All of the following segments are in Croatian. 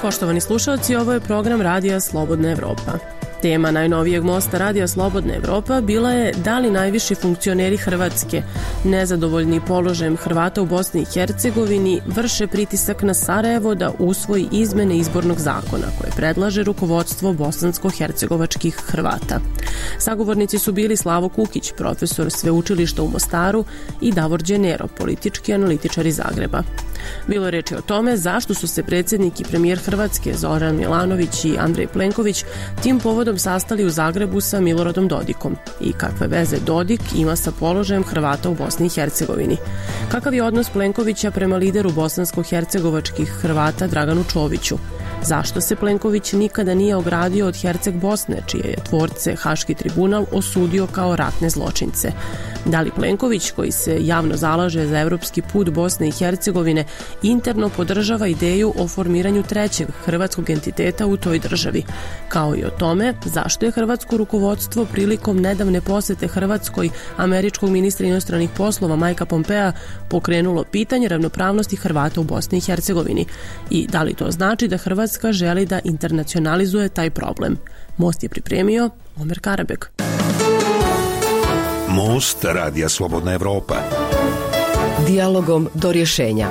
Poštovani slušalci, ovo je program Radija Slobodna Evropa. Tema najnovijeg mosta Radija Slobodna Evropa bila je da li najviši funkcioneri Hrvatske, nezadovoljni položajem Hrvata u Bosni i Hercegovini, vrše pritisak na Sarajevo da usvoji izmene izbornog zakona koje predlaže rukovodstvo bosansko-hercegovačkih Hrvata. Sagovornici su bili Slavo Kukić, profesor sveučilišta u Mostaru, i Davor Đenero, politički analitičar iz Zagreba. Bilo je reči o tome zašto su se predsjednik i premijer Hrvatske Zoran Milanović i Andrej Plenković tim povodom sastali u Zagrebu sa Miloradom Dodikom i kakve veze Dodik ima sa položajem Hrvata u Bosni i Hercegovini. Kakav je odnos Plenkovića prema lideru bosansko-hercegovačkih Hrvata Draganu Čoviću? Zašto se Plenković nikada nije ogradio od Herceg Bosne, čije je tvorce Haški tribunal osudio kao ratne zločince? Da li Plenković, koji se javno zalaže za evropski put Bosne i Hercegovine, interno podržava ideju o formiranju trećeg hrvatskog entiteta u toj državi? Kao i o tome zašto je hrvatsko rukovodstvo prilikom nedavne posete Hrvatskoj američkog ministra inostranih poslova Majka Pompea pokrenulo pitanje ravnopravnosti Hrvata u Bosni i Hercegovini? I da li to znači da Hrvatska želi da internacionalizuje taj problem? Most je pripremio Omer Karabek. Most Radija Slobodna Evropa. Dijalogom do rješenja.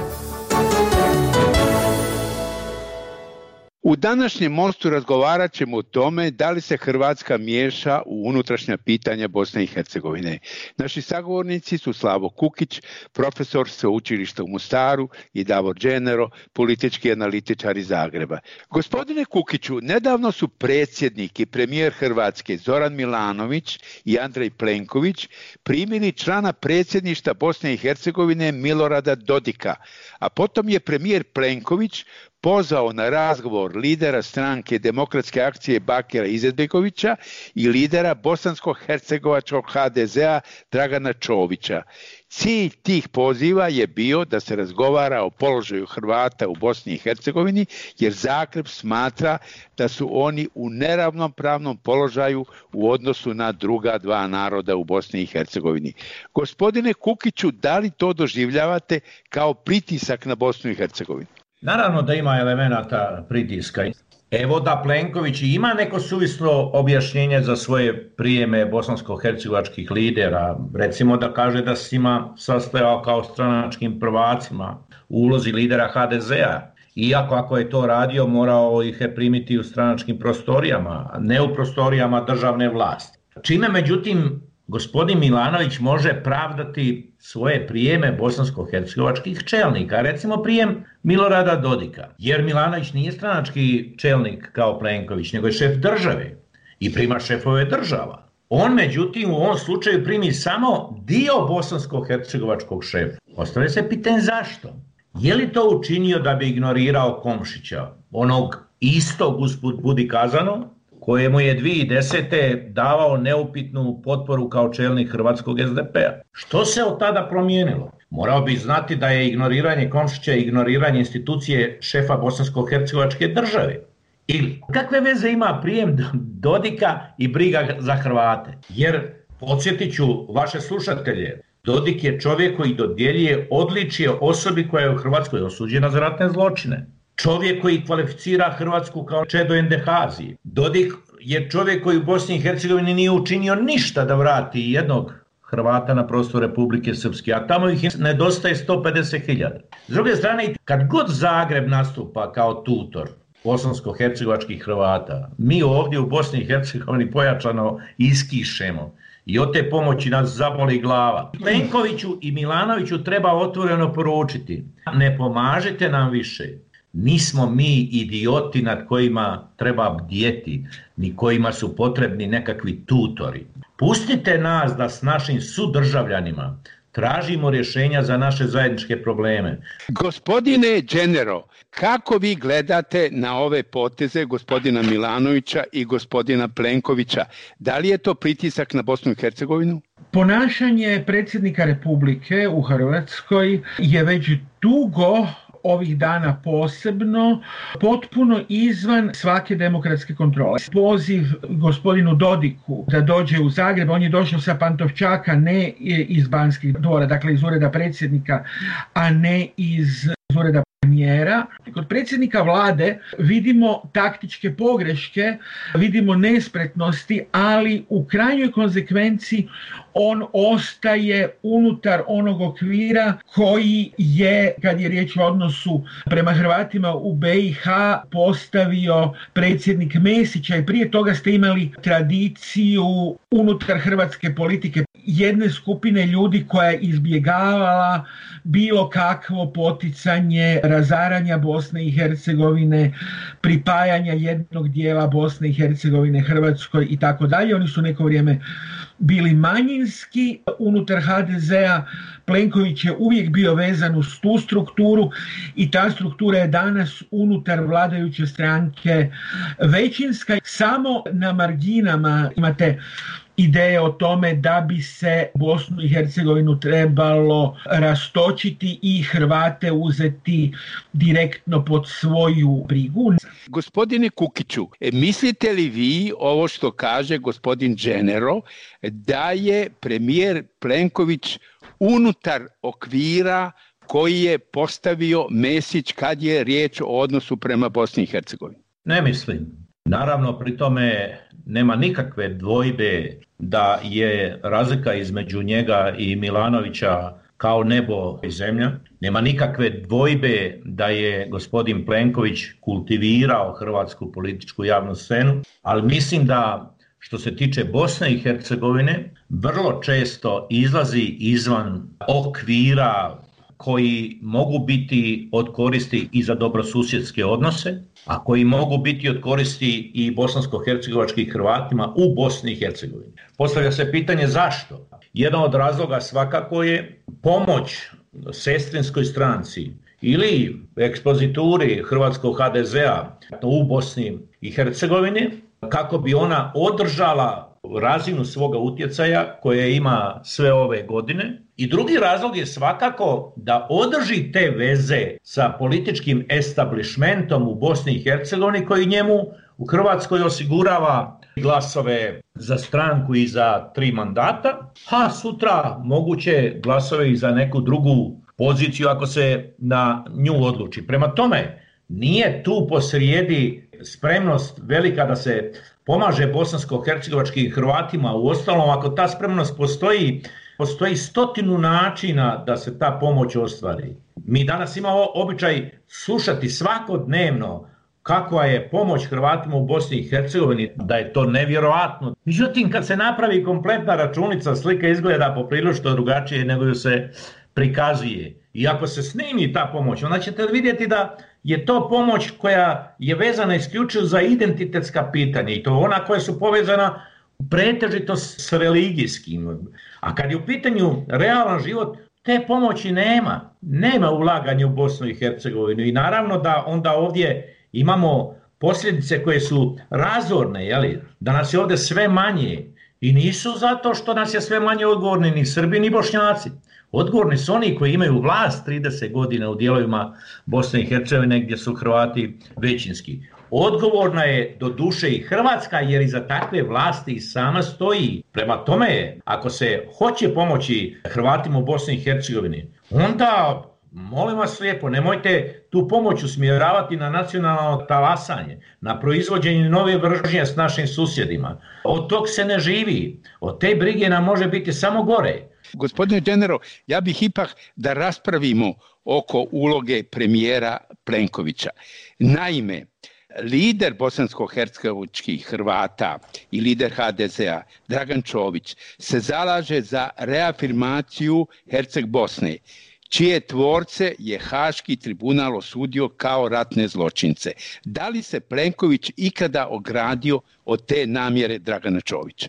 U današnjem mostu razgovarat ćemo o tome da li se Hrvatska miješa u unutrašnja pitanja Bosne i Hercegovine. Naši sagovornici su Slavo Kukić, profesor sveučilišta u Mostaru, i Davor Đenero, politički analitičar iz Zagreba. Gospodine Kukiću, nedavno su predsjednik i premijer Hrvatske Zoran Milanović i Andrej Plenković primili člana predsjedništva Bosne i Hercegovine Milorada Dodika, a potom je premijer Plenković pozvao na razgovor lidera stranke Demokratske akcije Bakira Izetbegovića i lidera bosansko-hercegovačkog HDZ-a Dragana Čovića. Cilj tih poziva je bio da se razgovara o položaju Hrvata u Bosni i Hercegovini, jer Zagreb smatra da su oni u neravnopravnom položaju u odnosu na druga dva naroda u Bosni i Hercegovini. Gospodine Kukiću, da li to doživljavate kao pritisak na Bosnu i Hercegovinu? Naravno da ima elemenata pritiska. Evo da Plenković ima neko suvislo objašnjenje za svoje prijeme bosansko-hercegovačkih lidera. Recimo da kaže da se njima sastajao kao stranačkim prvacima u ulozi lidera HDZ-a. Iako ako je to radio, morao ih je primiti u stranačkim prostorijama, a ne u prostorijama državne vlasti. Čime, međutim, gospodin Milanović može pravdati svoje prijeme bosansko-hercegovačkih čelnika, recimo prijem Milorada Dodika, jer Milanović nije stranački čelnik kao Plenković, nego je šef države i prima šefove država. On, međutim, u ovom slučaju primi samo dio bosansko-hercegovačkog šefa. Ostaje se pitanje zašto. Je li to učinio da bi ignorirao Komšića, onog istog, usput budi kazano, kojemu je 2010. davao neupitnu potporu kao čelnik hrvatskog SDP-a. Što se od tada promijenilo? Morao bi znati da je ignoriranje Komšića ignoriranje institucije šefa bosansko-hercegovačke države. Ili kakve veze ima prijem Dodika i briga za Hrvate? Jer, podsjetit ću vaše slušatelje, Dodik je čovjek koji dodjeljuje odličje osobi koja je u Hrvatskoj osuđena za ratne zločine. Čovjek koji kvalificira Hrvatsku kao čedo endehazije. Dodik je čovjek koji u Bosni i Hercegovini nije učinio ništa da vrati jednog Hrvata na prostor Republike Srpske, a tamo ih nedostaje 150.000. S druge strane, kad god Zagreb nastupa kao tutor bosansko-hercegovačkih Hrvata, mi ovdje u Bosni i Hercegovini pojačano iskišemo i od te pomoći nas zaboli glava. Plenkoviću i Milanoviću treba otvoreno poručiti: ne pomažite nam više. Nismo mi idioti nad kojima treba bdjeti, ni kojima su potrebni nekakvi tutori. Pustite nas da s našim sudržavljanima tražimo rješenja za naše zajedničke probleme. Gospodine Đenero, kako vi gledate na ove poteze gospodina Milanovića i gospodina Plenkovića? Da li je to pritisak na Bosnu i Hercegovinu? Ponašanje predsjednika Republike u Hrvatskoj je već dugo, ovih dana posebno, potpuno izvan svake demokratske kontrole. Poziv gospodinu Dodiku da dođe u Zagreb, on je došao sa Pantovčaka, ne iz Banskih dvora, dakle iz ureda predsjednika, a ne iz ureda mjera. Kod predsjednika vlade vidimo taktičke pogreške, vidimo nespretnosti, ali u krajnjoj konsekvenci on ostaje unutar onog okvira koji je, kad je riječ o odnosu prema Hrvatima u BiH, postavio predsjednik Mesića, i prije toga ste imali tradiciju unutar hrvatske politike jedne skupine ljudi koja je izbjegavala bilo kakvo poticanje razaranja Bosne i Hercegovine, pripajanja jednog dijela Bosne i Hercegovine Hrvatskoj i tako dalje. Oni su neko vrijeme bili manjinski unutar HDZ-a. Plenković je uvijek bio vezan uz tu strukturu i ta struktura je danas unutar vladajuće stranke većinska. Samo na marginama imate ideje o tome da bi se Bosnu i Hercegovinu trebalo rastočiti i Hrvate uzeti direktno pod svoju brigu. Gospodine Kukiću, mislite li vi ovo što kaže gospodin Genero, da je premijer Plenković unutar okvira koji je postavio Mesić kad je riječ o odnosu prema Bosni i Hercegovini? Ne mislim. Naravno, pri tome nema nikakve dvojbe da je razlika između njega i Milanovića kao nebo i zemlja. Nema nikakve dvojbe da je gospodin Plenković kultivirao hrvatsku političku javnu scenu, ali mislim da što se tiče Bosne i Hercegovine vrlo često izlazi izvan okvira koji mogu biti od koristi i za dobrosusjedske odnose, a koji mogu biti od koristi i bosansko-hercegovačkim Hrvatima u Bosni i Hercegovini. Postavlja se pitanje zašto? Jedan od razloga svakako je pomoć sestrinskoj stranci ili ekspozituri hrvatskog HDZ-a u Bosni i Hercegovini, kako bi ona održala razinu svoga utjecaja koje ima sve ove godine. I drugi razlog je svakako da održi te veze sa političkim establishmentom u Bosni i Hercegovini koji njemu u Hrvatskoj osigurava glasove za stranku i za 3 mandata, a sutra moguće glasove i za neku drugu poziciju ako se na nju odluči. Prema tome, nije tu posrijedi spremnost velika da se pomaže bosansko-hercegovačkim Hrvatima. Uostalom, ako ta spremnost postoji 100 načina da se ta pomoć ostvari. Mi danas imamo običaj slušati svakodnevno kakva je pomoć Hrvatima u Bosni i Hercegovini, da je to nevjerojatno. Međutim, kad se napravi kompletna računica, slika izgleda poprilično drugačije nego ju se prikazuje. I ako se snimi ta pomoć, onda ćete vidjeti da je to pomoć koja je vezana isključivo za identitetska pitanja i to ona koja su povezana pretežito s religijskim. A kad je u pitanju realan život, te pomoći nema ulaganja u Bosnu i Hercegovinu i naravno da onda ovdje imamo posljedice koje su razorne, jeli? Da nas je ovdje sve manje i nisu zato što nas je sve manje odgovorni ni Srbi ni Bošnjaci. Odgovorni su oni koji imaju vlast 30 godina u dijelovima Bosne i Hercegovine gdje su Hrvati većinski. Odgovorna je do duše i Hrvatska jer iza takve vlasti i sama stoji. Prema tome, ako se hoće pomoći Hrvatima u Bosni i Hercegovini, onda molim vas lijepo, nemojte tu pomoć usmjeravati na nacionalno talasanje, na proizvođenje nove mržnje s našim susjedima. Od tog se ne živi, od te brige nam može biti samo gore. Gospodine Genero, ja bih ipak da raspravimo oko uloge premijera Plenkovića. Naime, lider bosansko-hercegovačkih Hrvata i lider HDZ-a Dragan Čović se zalaže za reafirmaciju Herceg Bosne, čije tvorce je Haški tribunal osudio kao ratne zločince. Da li se Plenković ikada ogradio od te namjere Dragana Čovića?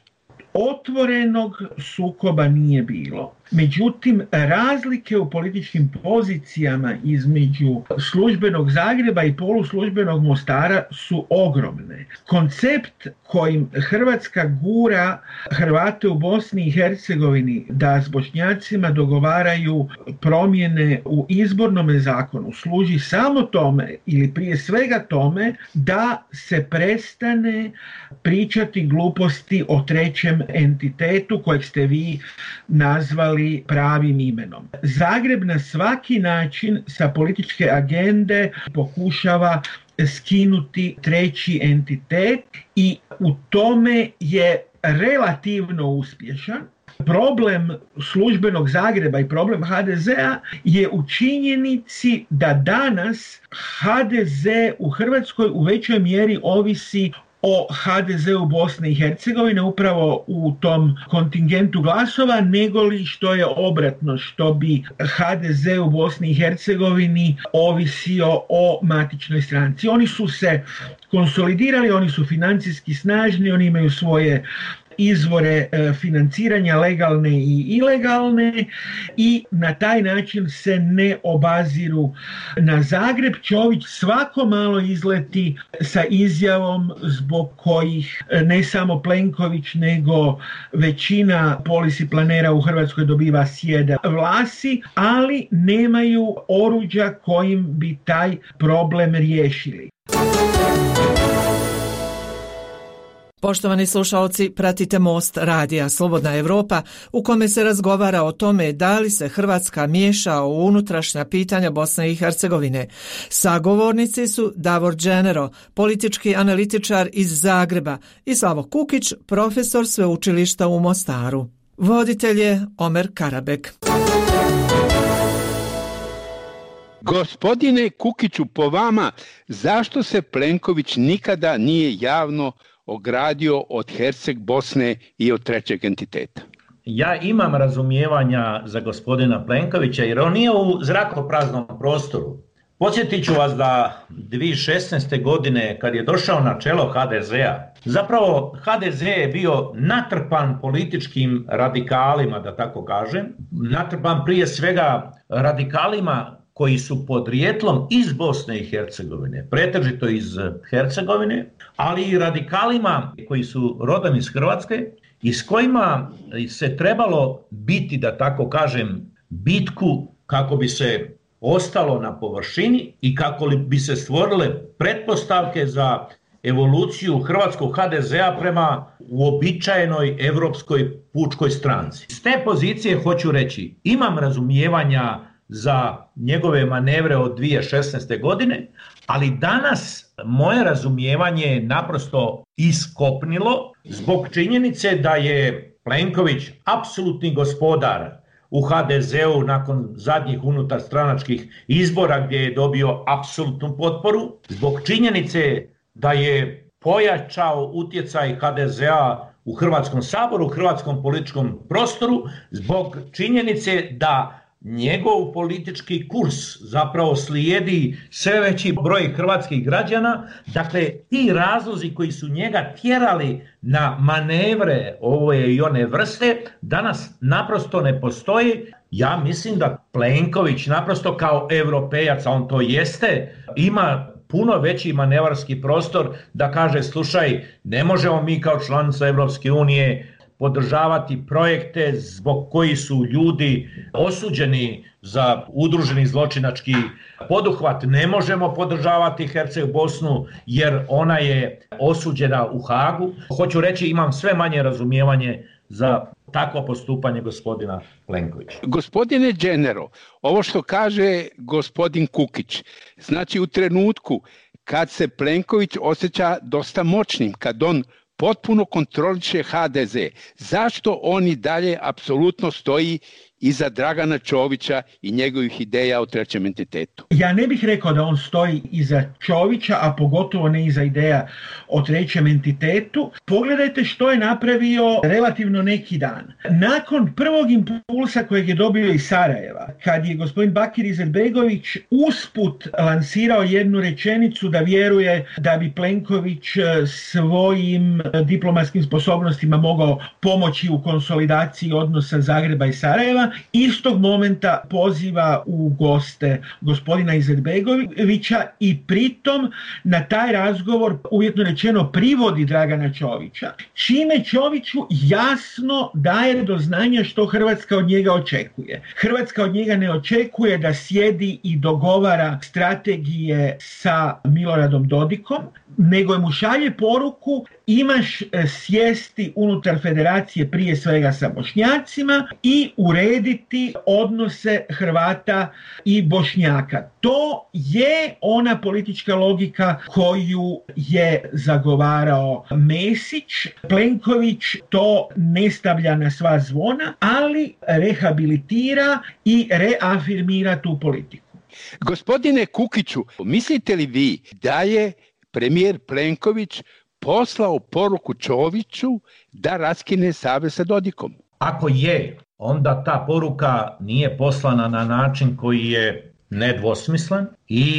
Otvorenog sukoba nije bilo. Međutim, razlike u političkim pozicijama između službenog Zagreba i poluslužbenog Mostara su ogromne. Koncept kojim Hrvatska gura Hrvate u Bosni i Hercegovini da s Bošnjacima dogovaraju promjene u izbornom zakonu služi samo tome ili prije svega tome da se prestane pričati gluposti o trećem entitetu kojeg ste vi nazvali nazvali pravim imenom. Zagreb na svaki način sa političke agende pokušava skinuti treći entitet i u tome je relativno uspješan. Problem službenog Zagreba i problem HDZ-a je u činjenici da danas HDZ u Hrvatskoj u većoj mjeri ovisi o HDZ-u Bosne i Hercegovine upravo u tom kontingentu glasova, nego li što je obratno, što bi HDZ u Bosni i Hercegovini ovisio o matičnoj stranci. Oni su se konsolidirali, oni su financijski snažni, oni imaju svoje izvore financiranja legalne i ilegalne i na taj način se ne obaziru na Zagreb. Čović svako malo izleti sa izjavom zbog kojih ne samo Plenković nego većina policy planera u Hrvatskoj dobiva sjeda vlasi, ali nemaju oruđa kojim bi taj problem riješili. Poštovani slušalci, pratite Most radija Slobodna Evropa u kome se razgovara o tome da li se Hrvatska miješa u unutrašnja pitanja Bosne i Hercegovine. Sagovornici su Davor Dženero, politički analitičar iz Zagreba, i Slavo Kukić, profesor sveučilišta u Mostaru. Voditelj je Omer Karabek. Gospodine Kukiću, po vama, zašto se Plenković nikada nije javno ogradio od Herceg Bosne i od trećeg entiteta? Ja imam razumijevanja za gospodina Plenkovića jer on nije u zrakopraznom prostoru. Podsjetit ću vas da 2016. godine kad je došao na čelo HDZ-a, zapravo HDZ je bio natrpan političkim radikalima, da tako kažem, natrpan prije svega radikalima koji su podrijetlom iz Bosne i Hercegovine, pretežito iz Hercegovine, ali i radikalima koji su rodom iz Hrvatske i s kojima se trebalo biti, da tako kažem, bitku kako bi se ostalo na površini i kako bi se stvorile pretpostavke za evoluciju hrvatskog HDZ-a prema uobičajenoj evropskoj pučkoj stranci. S te pozicije hoću reći, imam razumijevanja za njegove manevre od 2016. godine, ali danas moje razumijevanje je naprosto iskopnilo zbog činjenice da je Plenković apsolutni gospodar u HDZ-u nakon zadnjih unutarstranačkih izbora gdje je dobio apsolutnu potporu, zbog činjenice da je pojačao utjecaj HDZ-a u Hrvatskom saboru, u hrvatskom političkom prostoru, zbog činjenice da njegov politički kurs zapravo slijedi sve veći broj hrvatskih građana. Dakle, ti razlozi koji su njega tjerali na manevre ove i one vrste danas naprosto ne postoji. Ja mislim da Plenković naprosto kao europejac, a on to jeste, ima puno veći manevarski prostor da kaže, slušaj, ne možemo mi kao članica Europske unije podržavati projekte zbog koji su ljudi osuđeni za udruženi zločinački poduhvat. Ne možemo podržavati Herceg Bosnu jer ona je osuđena u Hagu. Hoću reći, imam sve manje razumijevanje za takvo postupanje gospodina Plenkovića. Gospodine Dženero, ovo što kaže gospodin Kukić, znači u trenutku kad se Plenković osjeća dosta moćnim, kad on potpuno kontroliše HDZ, zašto on i dalje apsolutno stoji iza Dragana Čovića i njegovih ideja o trećem entitetu? Ja ne bih rekao da on stoji iza Čovića, a pogotovo ne iza ideja o trećem entitetu. Pogledajte što je napravio relativno neki dan. Nakon prvog impulsa kojeg je dobio iz Sarajeva, kad je gospodin Bakir Izetbegović usput lansirao jednu rečenicu da vjeruje da bi Plenković svojim diplomatskim sposobnostima mogao pomoći u konsolidaciji odnosa Zagreba i Sarajeva, istog momenta poziva u goste gospodina Izetbegovića i pritom na taj razgovor, uvjetno rečeno, privodi Dragana Čovića, čime Čoviću jasno daje do znanja što Hrvatska od njega očekuje. Hrvatska od njega ne očekuje da sjedi i dogovara strategije sa Miloradom Dodikom, nego mu šalje poruku imaš sjesti unutar federacije prije svega sa Bošnjacima i urediti odnose Hrvata i Bošnjaka. To je ona politička logika koju je zagovarao Mesić. Plenković to ne stavlja na sva zvona, ali rehabilitira i reafirmira tu politiku. Gospodine Kukiću, mislite li vi da je premijer Plenković poslao poruku Čoviću da raskine savez sa Dodikom? Ako je, onda ta poruka nije poslana na način koji je nedvosmislen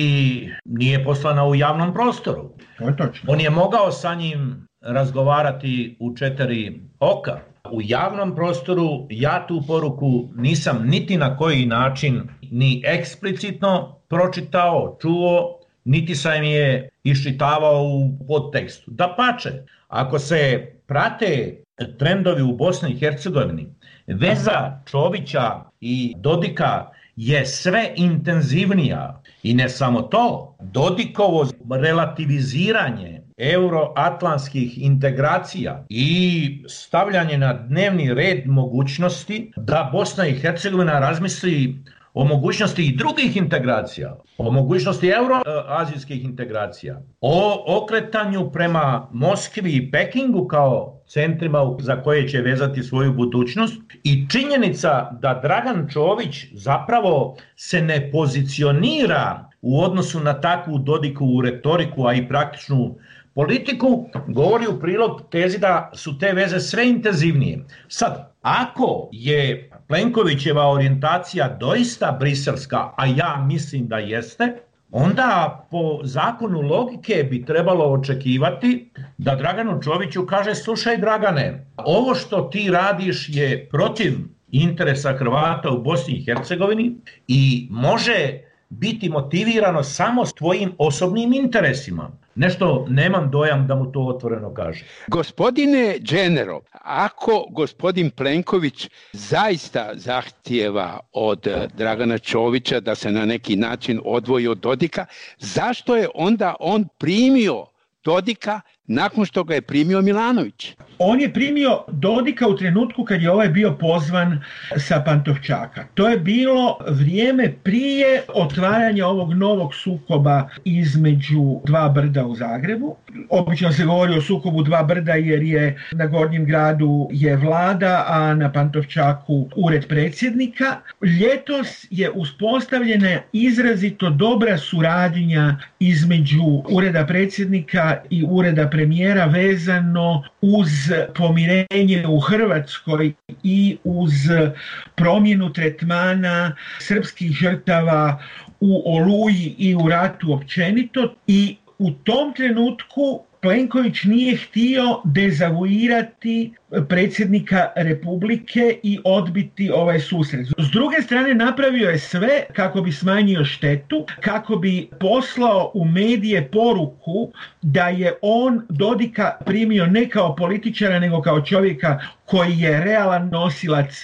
i nije poslana u javnom prostoru. To je točno. On je mogao sa njim razgovarati u 4 oka. U javnom prostoru ja tu poruku nisam niti na koji način ni eksplicitno pročitao, čuo, niti sam je iščitavao u podtekstu. Dapače, ako se prate trendovi u Bosni i Hercegovini, veza Čovića i Dodika je sve intenzivnija. I ne samo to, Dodikovo relativiziranje euroatlantskih integracija i stavljanje na dnevni red mogućnosti da Bosna i Hercegovina razmisli o mogućnosti i drugih integracija, o mogućnosti euroazijskih integracija, o okretanju prema Moskvi i Pekingu kao centrima za koje će vezati svoju budućnost i činjenica da Dragan Čović zapravo se ne pozicionira u odnosu na takvu Dodikovu retoriku, a i praktičnu politiku, govori u prilog tezi da su te veze sve intenzivnije. Sad, ako je Plenkovićeva orijentacija doista briselska, a ja mislim da jeste, onda po zakonu logike bi trebalo očekivati da Draganu Čoviću kaže: slušaj Dragane, ovo što ti radiš je protiv interesa Hrvata u Bosni i Hercegovini i može biti motivirano samo s tvojim osobnim interesima. Nešto nemam dojam da mu to otvoreno kaže. Gospodine Dženero, ako gospodin Plenković zaista zahtijeva od Dragana Čovića da se na neki način odvoji od Dodika, zašto je onda on primio Dodika nakon što ga je primio Milanović? On je primio Dodika u trenutku kad je ovaj bio pozvan sa Pantovčaka. To je bilo vrijeme prije otvaranja ovog novog sukoba između dva brda u Zagrebu. Obično se govori o sukobu dva brda jer je na Gornjem gradu je vlada, a na Pantovčaku ured predsjednika. Ljetos je uspostavljena izrazito dobra suradnja između ureda predsjednika i ureda premijera vezano uz pomirenje u Hrvatskoj i uz promjenu tretmana srpskih žrtava u Oluji i u ratu općenito. I u tom trenutku Plenković nije htio dezavuirati predsjednika Republike i odbiti ovaj susret. S druge strane, napravio je sve kako bi smanjio štetu, kako bi poslao u medije poruku da je on Dodika primio ne kao političara, nego kao čovjeka koji je realan nosilac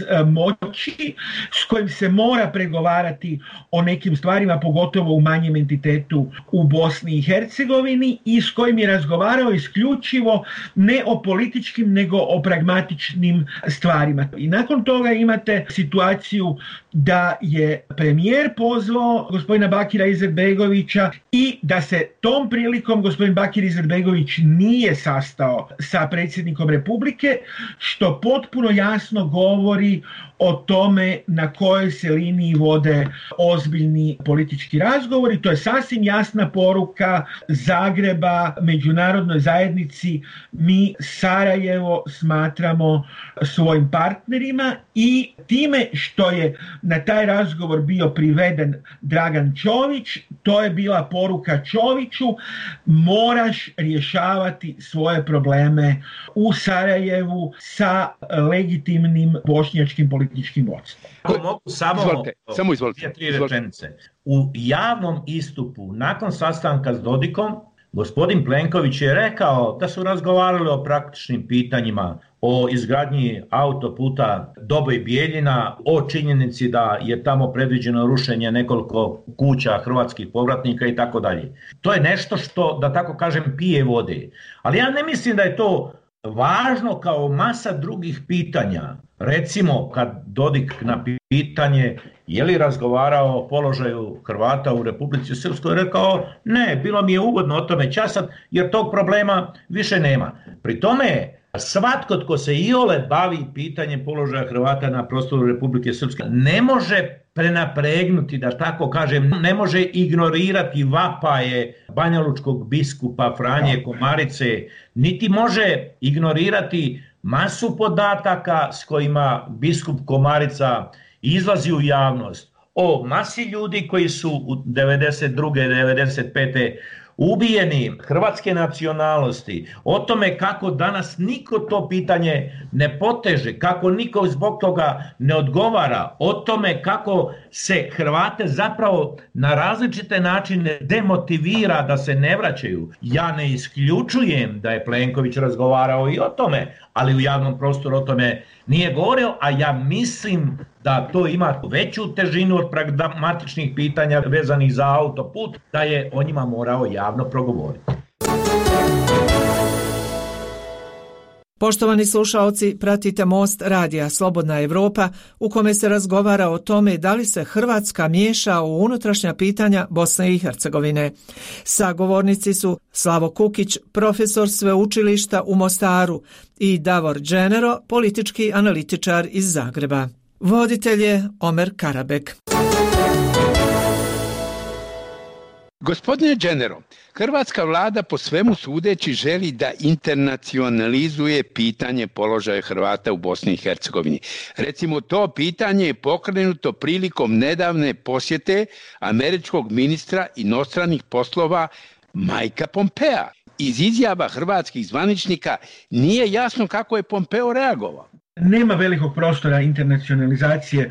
moći, s kojim se mora pregovarati o nekim stvarima, pogotovo u manjem entitetu u Bosni i Hercegovini, i s kojim je razgovarao isključivo ne o političkim, nego o pragmatičnim stvarima. I nakon toga imate situaciju da je premijer pozvao gospodina Bakira Izetbegovića i da se tom prilikom gospodin Bakir Izetbegović nije sastao sa predsjednikom Republike, što potpuno jasno govori o tome na kojoj se liniji vode ozbiljni politički razgovori. To je sasvim jasna poruka Zagreba međunarodnoj zajednici: mi Sarajevo smatramo svojim partnerima. I time što je na taj razgovor bio priveden Dragan Čović, to je bila poruka Čoviću: moraš rješavati svoje probleme u Sarajevu sa legitimnim bošnjačkim političkim vodstvom. Ako mogu samo izvolite. 2-3 rečenice. U javnom istupu nakon sastanka s Dodikom Gospodin Plenković je rekao da su razgovarali o praktičnim pitanjima, o izgradnji autoputa Doboj Bijeljina, o činjenici da je tamo predviđeno rušenje nekoliko kuća hrvatskih povratnika i tako dalje. To je nešto što, da tako kažem, pije vode. Ali ja ne mislim da je to važno kao masa drugih pitanja. Recimo, kad Dodik na pitanje je li razgovarao o položaju Hrvata u Republici Srpskoj, rekao ne, bilo mi je ugodno o tome časat jer tog problema više nema. Pri tome, svatko tko se iole bavi pitanjem položaja Hrvata na prostoru Republike Srpske ne može prenapregnuti, da tako kažem, ne može ignorirati vapaje banjalučkog biskupa Franje Komarice, niti može ignorirati masu podataka s kojima biskup Komarica izlazi u javnost o masi ljudi koji su u 92. 95. ubijeni hrvatske nacionalnosti, o tome kako danas niko to pitanje ne poteže, kako niko zbog toga ne odgovara, o tome kako se Hrvate zapravo na različite načine demotivira da se ne vraćaju. Ja ne isključujem da je Plenković razgovarao i o tome, ali u javnom prostoru o tome nije govorio, a ja mislim da to ima veću težinu od pragmatičnih pitanja vezanih za autoput, da je o njima morao javno progovoriti. Poštovani slušaoci, pratite Most radija Slobodna Evropa u kome se razgovara o tome da li se Hrvatska miješa u unutrašnja pitanja Bosne i Hercegovine. Sagovornici su Slavo Kukić, profesor sveučilišta u Mostaru, i Davor Dženero, politički analitičar iz Zagreba. Voditelj je Omer Karabek. Gospodine Dženero, hrvatska vlada po svemu sudeći želi da internacionalizuje pitanje položaja Hrvata u Bosni i Hercegovini. Recimo, to pitanje je pokrenuto prilikom nedavne posjete američkog ministra inostranih poslova Mikea Pompea. Iz izjava hrvatskih zvaničnika nije jasno kako je Pompeo reagovao. Nema velikog prostora internacionalizacije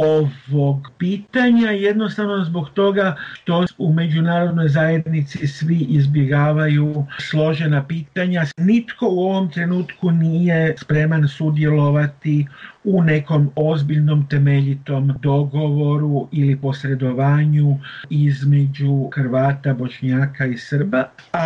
ovog pitanja, jednostavno zbog toga što u međunarodnoj zajednici svi izbjegavaju složena pitanja. Nitko u ovom trenutku nije spreman sudjelovati u nekom ozbiljnom temeljitom dogovoru ili posredovanju između Hrvata, Bošnjaka i Srba.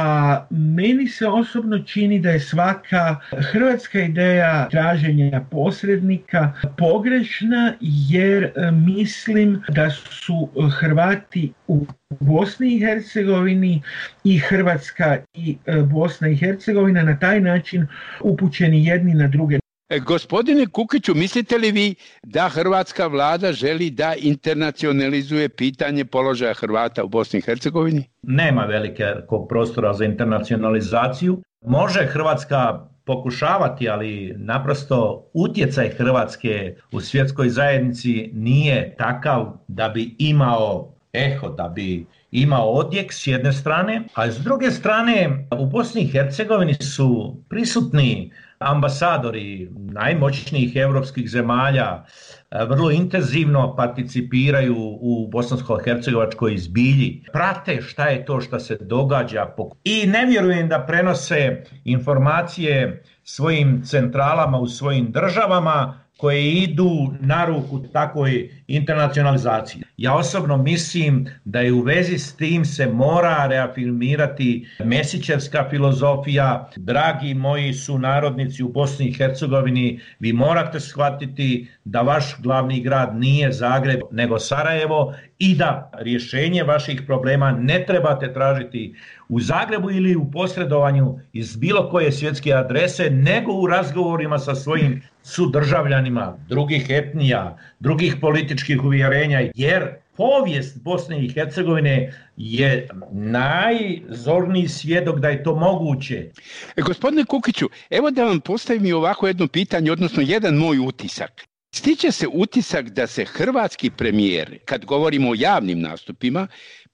A meni se osobno čini da je svaka hrvatska ideja traženja posrednika pogrešna, jer mislim da su Hrvati u Bosni i Hercegovini i Hrvatska i Bosna i Hercegovina na taj način upućeni jedni na druge. Gospodine Kukiću, mislite li vi da hrvatska vlada želi da internacionalizuje pitanje položaja Hrvata u Bosni i Hercegovini? Nema velikog prostora za internacionalizaciju. Može Hrvatska pokušavati, ali naprosto utjecaj Hrvatske u svjetskoj zajednici nije takav da bi imao eho, da bi imao odjek s jedne strane, a s druge strane u Bosni i Hercegovini su prisutni ambasadori najmoćnijih europskih zemalja, vrlo intenzivno participiraju u bosansko-hercegovačkoj zbilji, prate šta je to što se događa i ne vjerujem da prenose informacije svojim centralama u svojim državama koje idu na ruku takvoj internacionalizaciji. Ja osobno mislim da je u vezi s tim se mora reafirmirati Mesićevska filozofija. Dragi moji sunarodnici u Bosni i Hercegovini, vi morate shvatiti da vaš glavni grad nije Zagreb nego Sarajevo i da rješenje vaših problema ne trebate tražiti u Zagrebu ili u posredovanju iz bilo koje svjetske adrese, nego u razgovorima sa svojim sudržavljanima drugih etnija, drugih političkih uvjerenja, jer povijest Bosne i Hercegovine je najzorniji svjedok da je to moguće. Gospodine Kukiću, evo da vam postavim i ovako jedno pitanje, odnosno jedan moj utisak. Stiče se utisak da se hrvatski premijer, kad govorimo o javnim nastupima,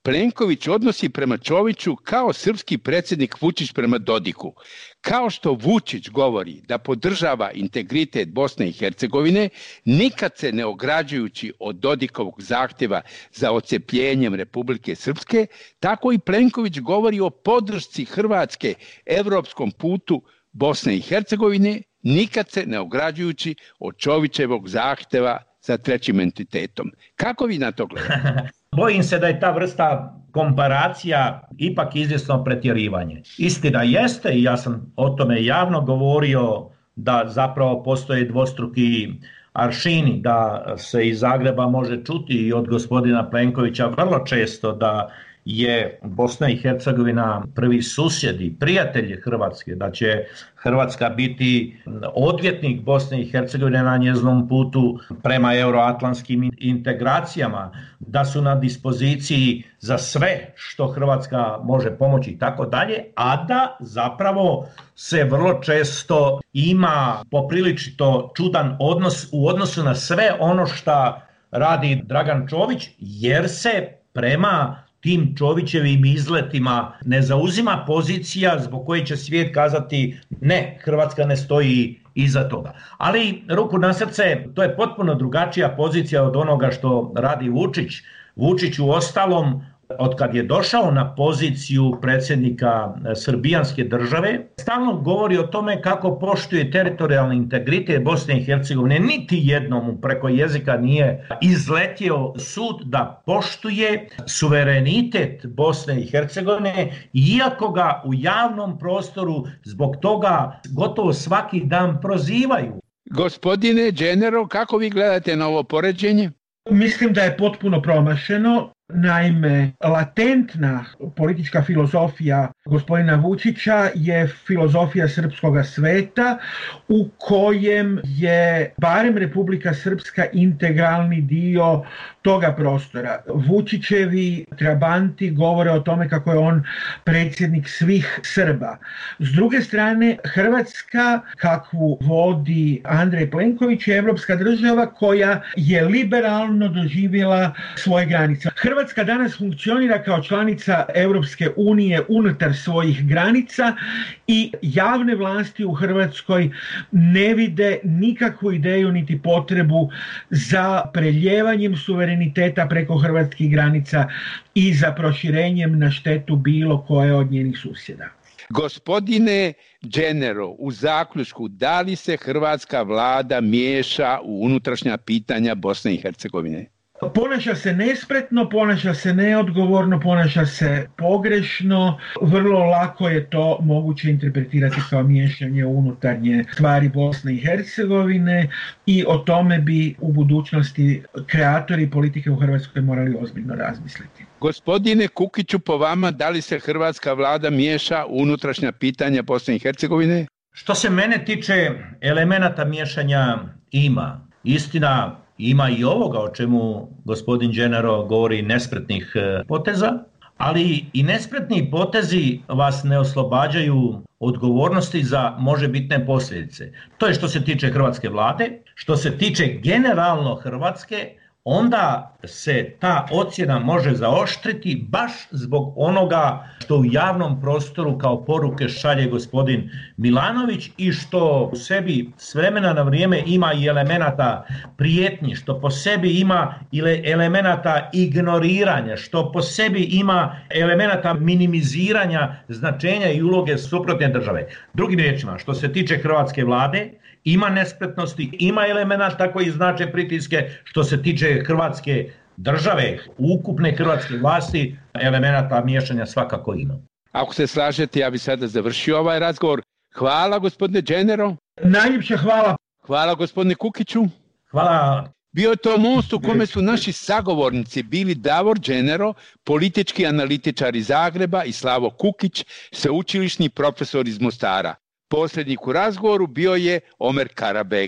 Plenković odnosi prema Čoviću kao srpski predsjednik Vučić prema Dodiku. Kao što Vučić govori da podržava integritet Bosne i Hercegovine, nikad se ne ograđujući od Dodikovog zahtjeva za odcepljenjem Republike Srpske, tako i Plenković govori o podršci Hrvatske evropskom putu Bosne i Hercegovine, nikad se ne ograđujući od Čovićevog zahtjeva za trećim entitetom. Kako vi na to gledate? Bojim se da je ta vrsta komparacija ipak izvjesno pretjerivanje. Istina jeste, i ja sam o tome javno govorio, da zapravo postoje dvostruki aršini, da se iz Zagreba može čuti i od gospodina Plenkovića vrlo često da je Bosna i Hercegovina prvi susjedi, prijatelji Hrvatske, da će Hrvatska biti odvjetnik Bosne i Hercegovine na njezinom putu prema euroatlantskim integracijama, da su na dispoziciji za sve što Hrvatska može pomoći i tako dalje, a da zapravo se vrlo često ima poprilično čudan odnos u odnosu na sve ono što radi Dragan Čović, jer se prema tim Čovićevim izletima ne zauzima pozicija zbog koje će svijet kazati ne, Hrvatska ne stoji iza toga. Ali ruku na srce, to je potpuno drugačija pozicija od onoga što radi Vučić. Vučić u ostalom, od kad je došao na poziciju predsjednika srbijanske države, stalno govori o tome kako poštuje teritorijalni integritet Bosne i Hercegovine. Niti jednom mu preko jezika nije izletio sud da poštuje suverenitet Bosne i Hercegovine, iako ga u javnom prostoru zbog toga gotovo svaki dan prozivaju. Gospodine Dženero, kako vi gledate na ovo poređenje? Mislim da je potpuno promašeno. Naime, latentna politička filozofija gospodina Vučića je filozofija srpskoga sveta u kojem je barem Republika Srpska integralni dio toga prostora. Vučićevi trabanti govore o tome kako je on predsjednik svih Srba. S druge strane, Hrvatska, kakvu vodi Andrej Plenković, je evropska država koja je liberalno doživjela svoje granice. Hrvatska danas funkcionira kao članica Europske unije unutar svojih granica i javne vlasti u Hrvatskoj ne vide nikakvu ideju niti potrebu za preljevanjem suvereniteta preko hrvatskih granica i za proširenjem na štetu bilo koje od njenih susjeda. Gospodine Dženero, u zaključku, da li se hrvatska vlada miješa u unutrašnja pitanja Bosne i Hercegovine? Ponaša se nespretno, ponaša se neodgovorno, ponaša se pogrešno. Vrlo lako je to moguće interpretirati kao miješanje u unutarnje stvari Bosne i Hercegovine i o tome bi u budućnosti kreatori politike u Hrvatskoj morali ozbiljno razmisliti. Gospodine Kukiću, po vama, da li se hrvatska vlada miješa u unutrašnja pitanja Bosne i Hercegovine? Što se mene tiče, elemenata miješanja ima. Istina, ima i ovoga o čemu gospodin Dženero govori, nespretnih poteza, ali i nespretni potezi vas ne oslobađaju odgovornosti za možebitne posljedice. To je što se tiče hrvatske vlade. Što se tiče generalno Hrvatske, onda se ta ocjena može zaoštriti baš zbog onoga što u javnom prostoru kao poruke šalje gospodin Milanović i što u sebi s vremena na vrijeme ima i elemenata prijetnji, što po sebi ima i elemenata ignoriranja, što po sebi ima elemenata minimiziranja značenja i uloge suprotne države. Drugim riječima, što se tiče hrvatske vlade, ima nespretnosti, ima elemenata koji znače pritiske. Što se tiče hrvatske države, ukupne hrvatske vlasti, elemenata miješanja svakako ima. Ako se slažete, ja bih sada završio ovaj razgovor. Hvala, gospodine Dženero. Najljepša hvala. Hvala, gospodine Kukiću. Hvala. Bio je to most u kome su naši sagovornici bili Davor Dženero, politički analitičar iz Zagreba, i Slavo Kukić, sveučilišni profesor iz Mostara. Posljednik u razgovoru bio je Omer Karabeg.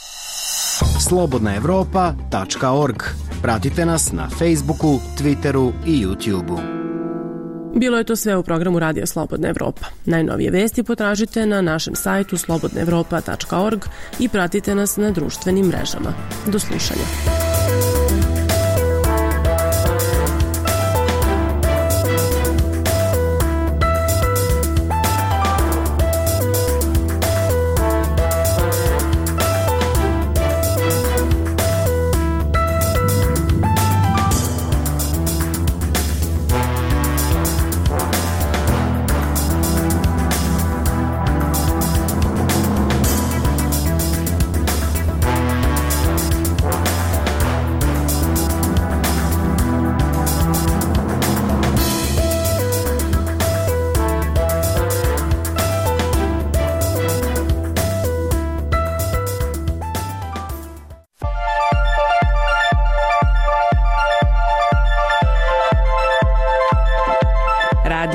slobodnaevropa.org. Pratite nas na Facebooku, Twitteru i YouTubeu. Bilo je to sve u programu Radija Slobodna Evropa. Najnovije vesti potražite na našem sajtu slobodnaevropa.org i pratite nas na društvenim mrežama. Do slušanja.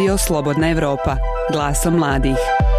Radio Slobodna Evropa, glasom mladih.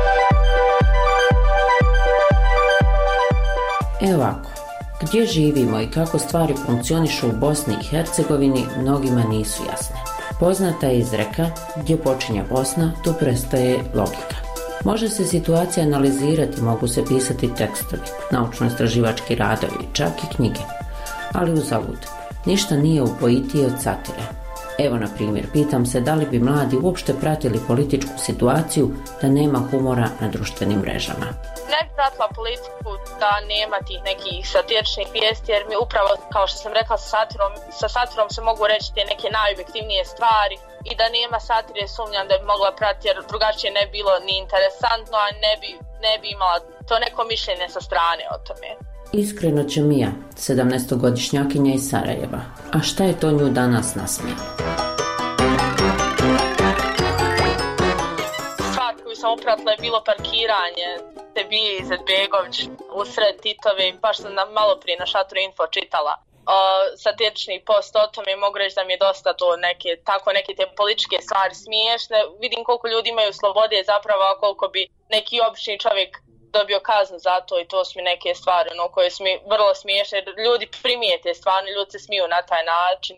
Evo ovako, gdje živimo i kako stvari funkcionišu u Bosni i Hercegovini mnogima nisu jasne. Poznata je izreka, gdje počinje Bosna, tu prestaje logika. Može se situacija analizirati, mogu se pisati tekstovi, naučno-istraživački radovi, čak i knjige. Ali uzalud, ništa nije upojitije od satire. Evo na primjer, pitam se da li bi mladi uopšte pratili političku situaciju da nema humora na društvenim mrežama. Ne bi pratila politiku da nema tih nekih satiričnih vijesti, jer mi upravo, kao što sam rekla, sa satirom se mogu reći te neke najobjektivnije stvari i da nema satire sumnjam da bi mogla pratiti, jer drugačije ne bi bilo ni interesantno, a ne bi imala to neko mišljenje sa strane o tome. Iskreno će Mija, 17-godišnjakinja iz Sarajeva. A šta je to nju danas nasmije? Stvar koju sam upratila je bilo parkiranje Sebije Izetbegović usred Titove i baš sam malo prije na Šatru Info čitala satirični post o tome i mogu reći da mi je dosta to neke te političke stvari smiješne. Vidim koliko ljudi imaju slobode zapravo, a koliko bi neki obični čovjek dobio kaznu za to i to su mi neke stvari koje su mi vrlo smiješne. Ljudi primijete stvarno, ljudi se smiju na taj način.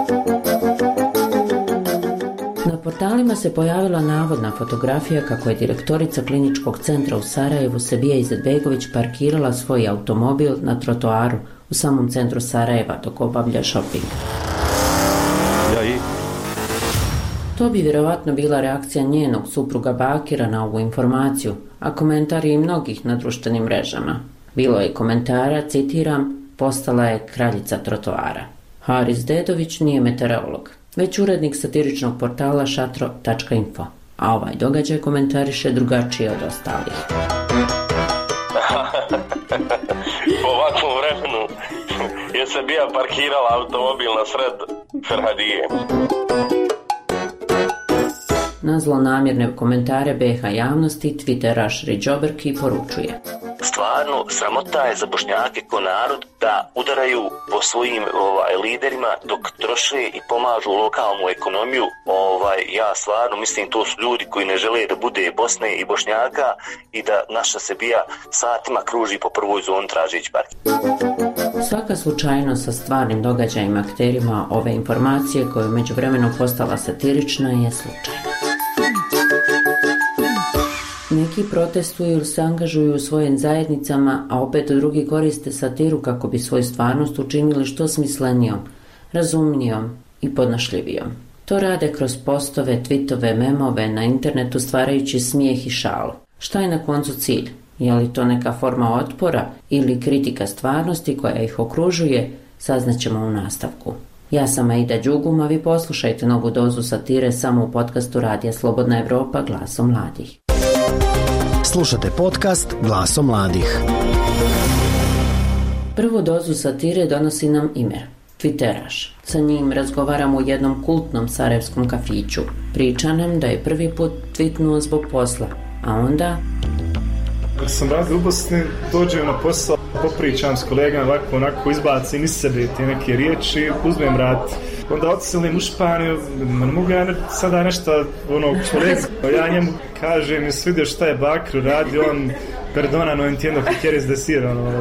Na portalima se pojavila navodna fotografija kako je direktorica kliničkog centra u Sarajevu Sebija Izetbegović parkirala svoj automobil na trotoaru u samom centru Sarajeva dok obavlja shopping. To bi vjerovatno bila reakcija njenog supruga Bakira na ovu informaciju, a komentari i mnogih na društvenim mrežama. Bilo je komentara, citiram, postala je kraljica trotoara. Haris Dedović nije meteorolog, već urednik satiričnog portala šatro.info, a ovaj događaj komentariše drugačije od ostalih. Po ovakvom vremenu je se bija parkirala automobil na sred Ferhadije. Na zlonamjerne komentare BH javnosti Twitteraš Riđoberki poručuje: Stvarno, sramota je za Bošnjake ko narod da udaraju po svojim liderima dok troše i pomažu lokalnu ekonomiju. Ja stvarno mislim to su ljudi koji ne žele da bude Bosne i Bošnjaka i da naša Sebija satima kruži po prvoj zoni tražeći park. Svaka slučajnost sa stvarnim događajima akterima ove informacije koja je međuvremeno postala satirična je slučajna. Neki protestuju ili se angažuju u svojim zajednicama, a opet drugi koriste satiru kako bi svoju stvarnost učinili što smislenijom, razumnijom i podnošljivijom. To rade kroz postove, tweetove, memove na internetu stvarajući smijeh i šalu. Šta je na koncu cilj? Je li to neka forma otpora ili kritika stvarnosti koja ih okružuje? Saznaćemo u nastavku. Ja sam Aida Đugum, a vi poslušajte novu dozu satire samo u podcastu Radija Slobodna Evropa, glasom mladih. Slušate podcast Glasom mladih. Prvu dozu satire donosi nam Imer, Twitteraš. Sa njim razgovaramo u jednom kultnom sarajevskom kafiću. Priča nam da je prvi put tweetnuo zbog posla, a onda... Kad sam radio u Bosni, dođem na posao, popričam s kolegama, onako izbacim iz sebe te neke riječi, uzmem rat. Onda odselim u Španiju, ne mogu ja sada nešto kolega. Ja njemu kažem, jesi vidio šta je Bakru radi, on perdona, no entiendo que quieres decir.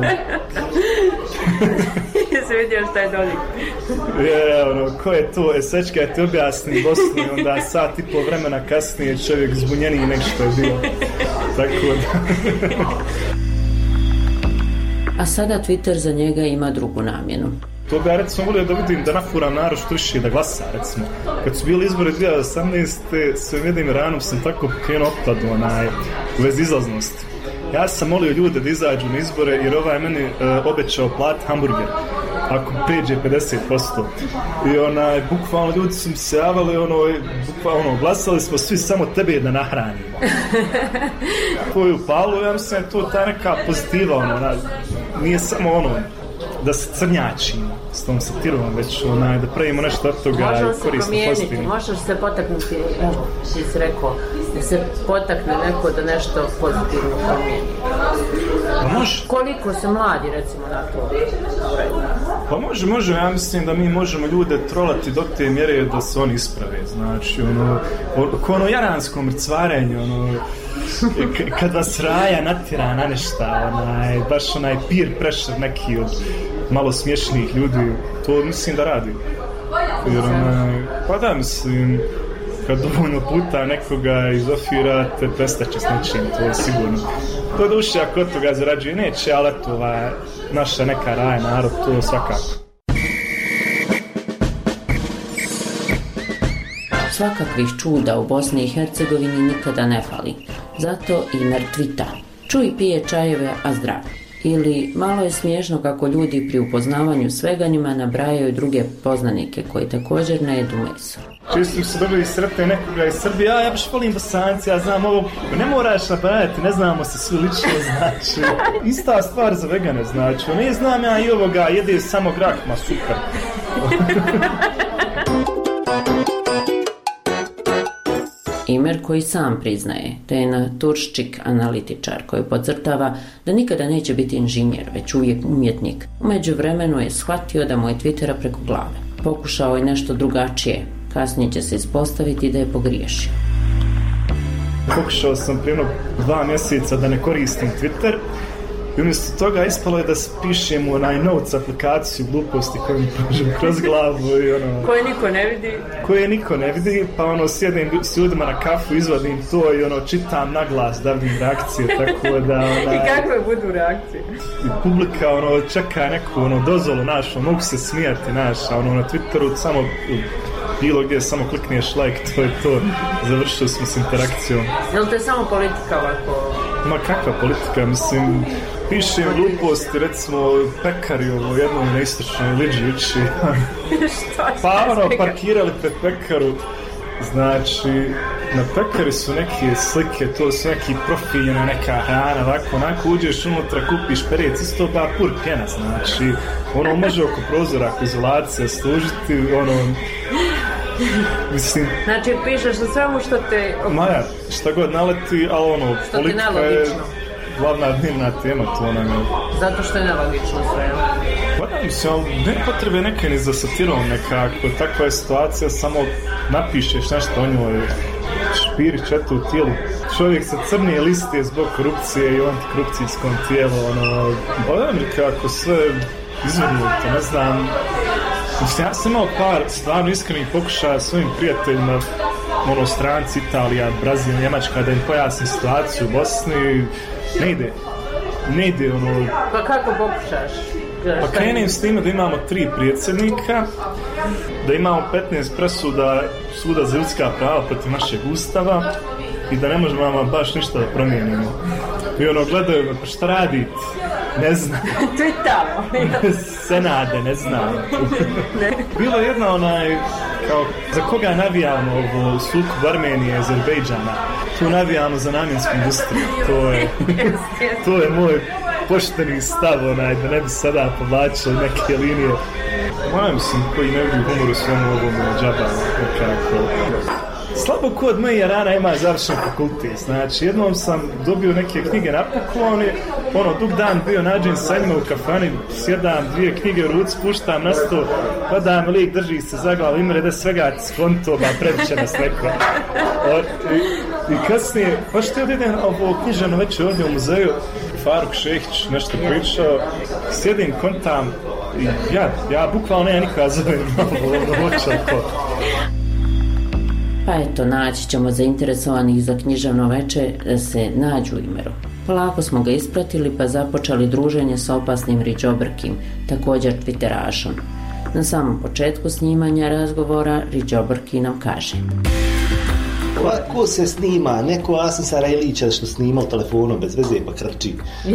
Jesi vidio šta je Dolik? Ko je to? Sečka je ti objasni Bosni, onda sat i pol vremena kasnije čovjek zbunjeniji nek što je bilo. Tako da... A sada Twitter za njega ima drugu namjenu. To bi ja recimo volio da vidim da nafuram narod što više da glasa recimo. Kad su bili izbori 2018. sve vidim ranom sam tako pokrenuo otpadu u vezi izlaznosti. Ja sam molio ljude da izađu na izbore jer je meni obećao plat hamburger ako pređe 50%. I bukvalno ljudi su mi se javali, glasali smo svi samo tebe da nahranimo. To je upalo, ja mislim da je to ta neka pozitiva, nije samo da se crnjačimo s tom satirom, već da pravimo nešto od toga i koristimo pozitivno. Možeš se potaknuti, evo, ti si rekao, da se potakne neko da nešto pozitivno promijeni. Može. Koliko se mladi, recimo, na to uredi? Pa može, ja mislim da mi možemo ljude trolati do te mjere da se oni isprave, znači, ono jaransko mrcvarenje, kad vas raja natjera na nešta, baš onaj peer pressure neki od malo smiješnih ljudi, to mislim da radi. Jer pa da, mislim, kad dovoljno puta nekoga izofirate, prestaće s nečim, to je sigurno. To duše, ako od toga zarađuje, neće, ali eto, naša neka raja narod, to svakako. Svakakvih čuda u Bosni i Hercegovini nikada ne fali. Zato i mrtvita. Čuj pije čajeve, a zdrav. Ili malo je smiješno kako ljudi pri upoznavanju svega njima nabrajaju druge poznanike koji također ne jedu meso. Često se dobili sretne nekoga iz Srbije, ja baš volim Bosanci, ja znam ovo, ne moraš nabrajati, ne znamo se svi lično, znači. Ista stvar za vegane, znači, ne znam ja i ovoga, jede samo grah, ma super. Imer koji sam priznaje da je naturščik analitičar koji podcrtava da nikada neće biti inženjer, već uvijek umjetnik. U međuvremenu je shvatio da mu je Twittera preko glave. Pokušao je nešto drugačije, kasnije će se ispostaviti da je pogriješio. Pokušao sam prije 2 mjeseca da ne koristim Twitter i umjesto toga ispalo je da se pišem u notes aplikaciju gluposti koju mi prožem kroz glavu i koje niko ne vidi, pa sjedim s ljudima na kafu, izvadim to i čitam na glas da vidim reakcije, tako da I kakve budu reakcije? I publika čeka neku dozvolu našu, mogu se smijati naša, na Twitteru samo bilo gdje samo klikneš like, to je to, završio smo s interakcijom. Je li to je samo politika ovako? Ma kakva politika, mislim, pišem gluposti, recimo pekari u jednom na istočnoj Liđići. Pa parkirali pred pekaru, znači na pekari su neke slike, to su neki profiljena neka hrana, onako uđeš unutra, kupiš perec, isto ba pur pjena, znači može oko prozora, ako izolacija služiti, mislim... Znači pišeš o svemu što te... Maja, šta god naleti, ali politika je glavna dnevna tema, to nam je... Zato što je nelogično sve. Pa da, mislim, ne potrebe neke ni za satirom nekako, takva je situacija, samo napišeš nešto o njoj, špirić eto u tijelu. Čovjek sa crnije liste zbog korupcije i u antikorupcijskom tijelu, kako sve izvrnuto, ne znam... Ja sam imao par stvarno iskrenih pokušaja svojim prijateljima, stranci, Italija, Brazil, Njemačka, da im pojasnim situaciju u Bosni. Ne ide. Pa kako pokušaš? Pa krenem s time da imamo 3 predsjednika, da imamo 15 presuda Suda za ljudska prava protiv našeg ustava i da ne možemo baš ništa da promijenimo. I gledaju me, pa šta radite? Ne znam. Senade, ne znam. Bilo je jedna kao, za koga navijamo ovo sukob Armenije i Azerbejdžana? Tu navijamo za namjensku industriju. To je moj pošteni stav, da ne bi sada povlačili neke linije. Moja mislim, koji ne vidi humor u svemu ovom džaba, nekako. Slabo ko od moje rana ima završen fakultet, znači jednom sam dobio neke knjige na poklon, dug dan bio nađen sa njima u kafani, sjedam 2 knjige u ruci, puštam na sto, padam lik, drži se za glavu, imre da svega skonto, ba previše nas neko. I kasnije, pa što je idem ovo knjižano večer ovdje u muzeju, Faruk Šehić nešto pričao, sjedim, kontam i ja bukvalno nema nikoga zovem ovo očako. Pa eto, naći ćemo zainteresovanih za književno veče da se nađu Imeru. Polako smo ga ispratili pa započeli druženje sa opasnim Ridžobrkim, također Twitterašom. Na samom početku snimanja razgovora Ridžobrki nam kaže: Ko se snima? Neko Asim Sarajlića što snima u telefonu bez veze pa krči.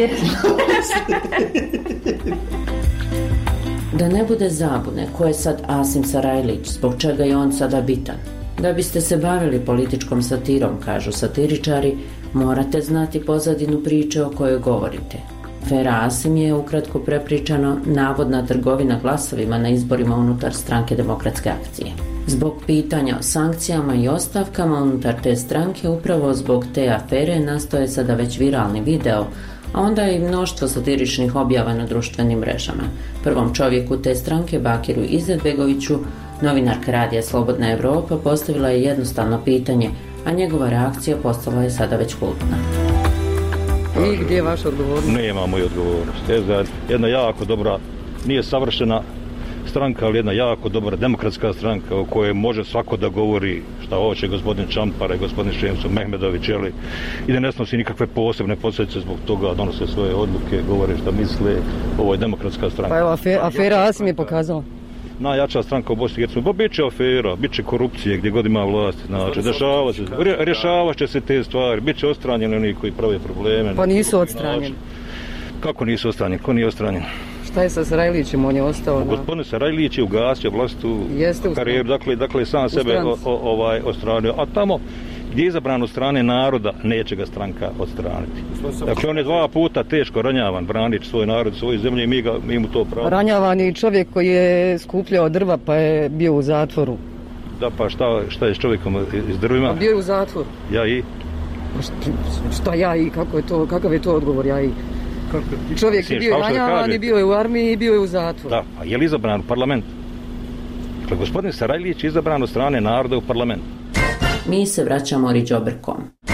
Da ne bude zabune ko je sad Asim Sarajlić, zbog čega je on sada bitan. Da biste se bavili političkom satirom, kažu satiričari, morate znati pozadinu priče o kojoj govorite. Afera Asim je, ukratko prepričano, navodna trgovina glasovima na izborima unutar stranke Demokratske akcije. Zbog pitanja o sankcijama i ostavkama unutar te stranke, upravo zbog te afere, nastoje sada već viralni video a onda i mnoštvo satiričnih objava na društvenim mrežama. Prvom čovjeku te stranke, Bakiru Izetbegoviću, novinarka Radija Slobodna Evropa postavila je jednostavno pitanje, a njegova reakcija postala je sada već kultna. I gdje je vaš odgovornost? Nema moju odgovornost. Jedna jako dobra, nije savršena stranka, ali jedna jako dobra demokratska stranka o kojoj može svako da govori šta hoće, gospodin Čampara i gospodin Šemso Mehmedović, i da ne snosi nikakve posebne posljedice zbog toga, donose svoje odluke, govore šta misle. Ovo je demokratska stranka. Pa evo, afera Asim je pokazala. Najjača stranka u Bosni i Hercegovini. Bit će afera, bit će korupcije gdje god ima vlast. Znači, rješavat će se te stvari, bit će odstranjeni oni koji prave probleme. Pa nisu odstranjeni. Kako nisu odstranjeni? Ko nije odstranjen? Šta je sa Sarajlićem? On je ostao... Gospodin Sarajlić je ugasio vlastu karijeru, dakle sam sebe odstranio. A tamo gdje je izabran od strane naroda, neće ga stranka odstraniti. Dakle, on je 2 puta teško ranjavan, branič svoj narod, svoju zemlju i mi mu to pravo. Ranjavan je čovjek koji je skupljao drva pa je bio u zatvoru. Da, pa šta je s čovjekom iz drvima? Bio je u zatvoru. Ja i? Šta ja i? Kakav je to odgovor ja i? Čovjek je bio ranjavan i bio je u armiji i bio je u zatvoru. Da, a je li izabran u parlament? Dakle, gospodin Sarajlić je izabran od strane naroda u parlament. Mi se vraćamo Riđobrkom.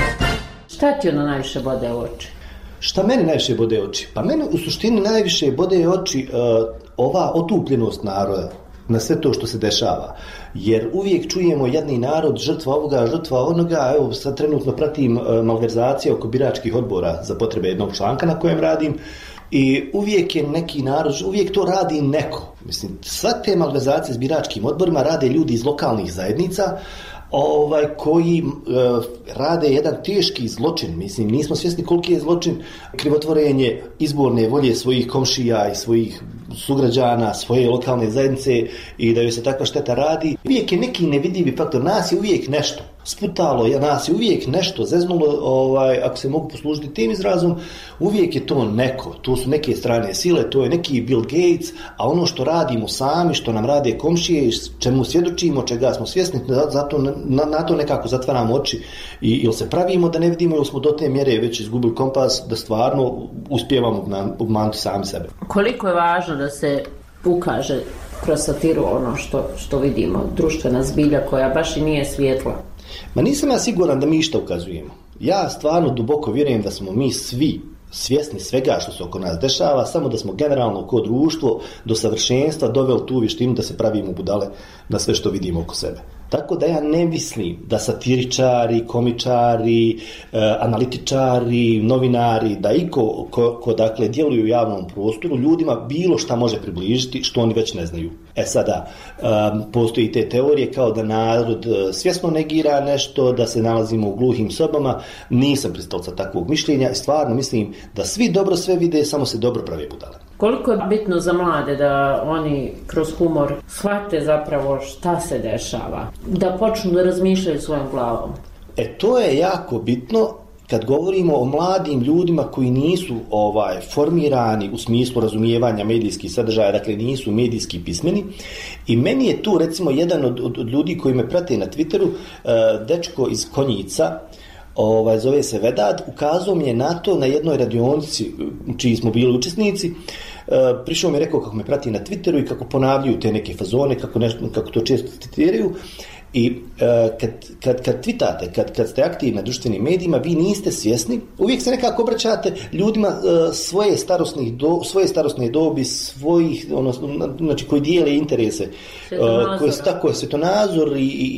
Šta ti ono najviše bode u oči? Šta meni najviše bode u oči? Pa meni u suštini najviše bode u oči ova otupljenost naroda na sve to što se dešava. Jer uvijek čujemo jedni narod, žrtva ovoga, žrtva onoga. Evo sad trenutno pratim malverzacije oko biračkih odbora za potrebe jednog članka na kojem radim. I uvijek je neki narod, uvijek to radi neko. Mislim, sve te malverzacije s biračkim odborima rade ljudi iz lokalnih zajednica, koji rade jedan teški zločin. Mislim, nismo svjesni koliki je zločin krivotvorenje izborne volje svojih komšija i svojih sugrađana, svoje lokalne zajednice i da joj se takva šteta radi. Uvijek je neki nevidljivi faktor. Nas je uvijek nešto sputalo, nas je uvijek nešto zeznulo, ako se mogu poslužiti tim izrazom, uvijek je to neko. To su neke strane sile, to je neki Bill Gates, a ono što radimo sami, što nam rade komšije, čemu svjedočimo, čega smo svjesni, zato na to nekako zatvaramo oči ili se pravimo da ne vidimo, ili smo do te mjere već izgubili kompas da stvarno uspijevamo obmanuti sami sebe. Koliko je važno da se ukaže kroz satiru ono što vidimo, društvena zbilja koja baš i nije svjetla? Ma nisam ja siguran da mi išta ukazujemo. Ja stvarno duboko vjerujem da smo mi svi svjesni svega što se oko nas dešava, samo da smo generalno kao društvo do savršenstva doveli tu vještinu da se pravimo budale na sve što vidimo oko sebe. Tako da ja ne mislim da satiričari, komičari, analitičari, novinari, da iko ko dakle djeluju u javnom prostoru ljudima bilo šta može približiti što oni već ne znaju. Sada postoji te teorije kao da narod svjesno negira nešto, da se nalazimo u gluhim sobama. Nisam pristalica takvog mišljenja i stvarno mislim da svi dobro sve vide, samo se dobro prave budale. Koliko je bitno za mlade da oni kroz humor shvate zapravo šta se dešava, da počnu da razmišljaju svojom glavom? To je jako bitno kad govorimo o mladim ljudima koji nisu formirani u smislu razumijevanja medijskih sadržaja, dakle nisu medijski pismeni. I meni je tu recimo jedan od ljudi koji me prate na Twitteru, dečko iz Konjica, zove se Vedad, ukazao mi je na to na jednoj radionici čiji smo bili učesnici. Prišao mi je rekao kako me prati na Twitteru i kako ponavljaju te neke fazone, kako to često citiraju. I kad twitate, kad ste aktivni na društvenim medijima, vi niste svjesni, uvijek se nekako obraćate ljudima svoje starosne dobi, svojih, znači koji dijele interese, koji su tako svjetonazor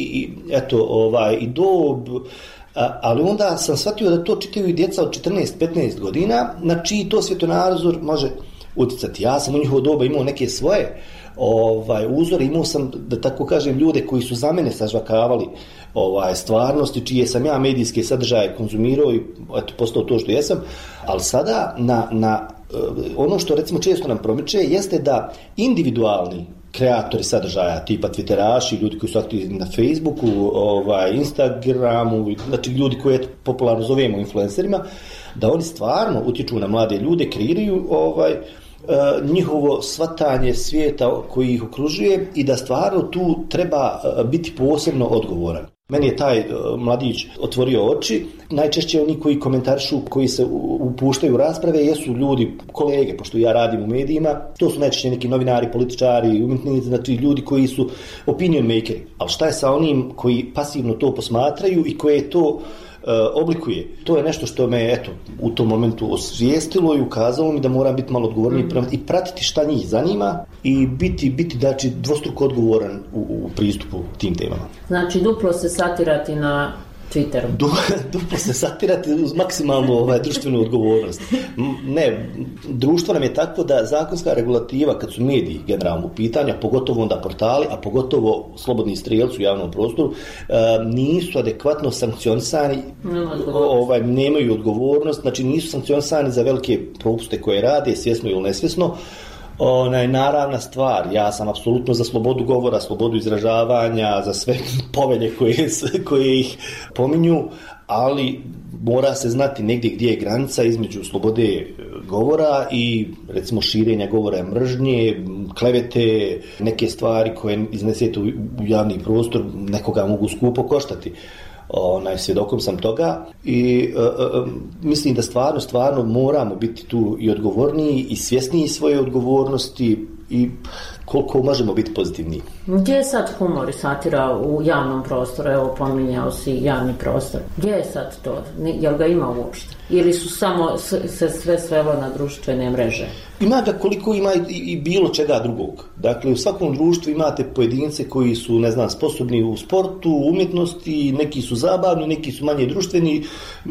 i dob. Ali onda sam shvatio da to čitaju i djeca od 14-15 godina, na čiji to svjetonazor može utjecati. Ja sam u njihovo doba imao neke svoje uzore, imao sam, da tako kažem, ljude koji su za mene sažvakavali stvarnosti, čije sam ja medijske sadržaje konzumirao i postao to što jesam, ali sada na ono što recimo često nam promiče jeste da individualni kreatori sadržaja, tipa twitteraši, ljudi koji su aktivni na Facebooku, Instagramu, znači ljudi koje popularno zovemo influencerima, da oni stvarno utječu na mlade ljude, kreiraju njihovo shvatanje svijeta koji ih okružuje i da stvarno tu treba biti posebno odgovoran. Meni je taj mladić otvorio oči. Najčešće oni koji komentarišu, koji se upuštaju u rasprave, jesu ljudi, kolege, pošto ja radim u medijima, to su najčešće neki novinari, političari, umjetnici, znači ljudi koji su opinion makeri. Ali šta je sa onim koji pasivno to posmatraju i koje to oblikuje? To je nešto što me u tom momentu osvijestilo i ukazalo mi da moram biti malo odgovorniji i pratiti šta njih zanima i biti znači, dvostruko odgovoran u pristupu tim temama. Znači duplo se satirati na Twitteru. Duplo se satirati uz maksimalnu društvenu odgovornost. Ne, društvo nam je takvo da zakonska regulativa, kad su mediji generalno u pitanju, pogotovo onda portali, a pogotovo slobodni strijelci u javnom prostoru, nisu adekvatno sankcionisani, nemaju odgovornost, znači nisu sankcionisani za velike propuste koje rade, svjesno ili nesvjesno. Naravna stvar, ja sam apsolutno za slobodu govora, slobodu izražavanja, za sve povelje koje ih pominju, ali mora se znati negdje gdje je granica između slobode govora i recimo širenja govora mržnje, klevete, neke stvari koje iznesete u javni prostor nekoga mogu skupo koštati. Svjedokom sam toga i mislim da stvarno moramo biti tu i odgovorniji i svjesniji svoje odgovornosti i koliko možemo biti pozitivniji. Gdje je sad humor i satira u javnom prostoru? Evo, pominjao si javni prostor. Gdje je sad to? Jel ga ima uopšte? Ili su samo se sve svelo na društvene mreže? Ima ga koliko ima i bilo čega drugog. Dakle, u svakom društvu imate pojedince koji su, sposobni u sportu, umjetnosti, neki su zabavni, neki su manje društveni.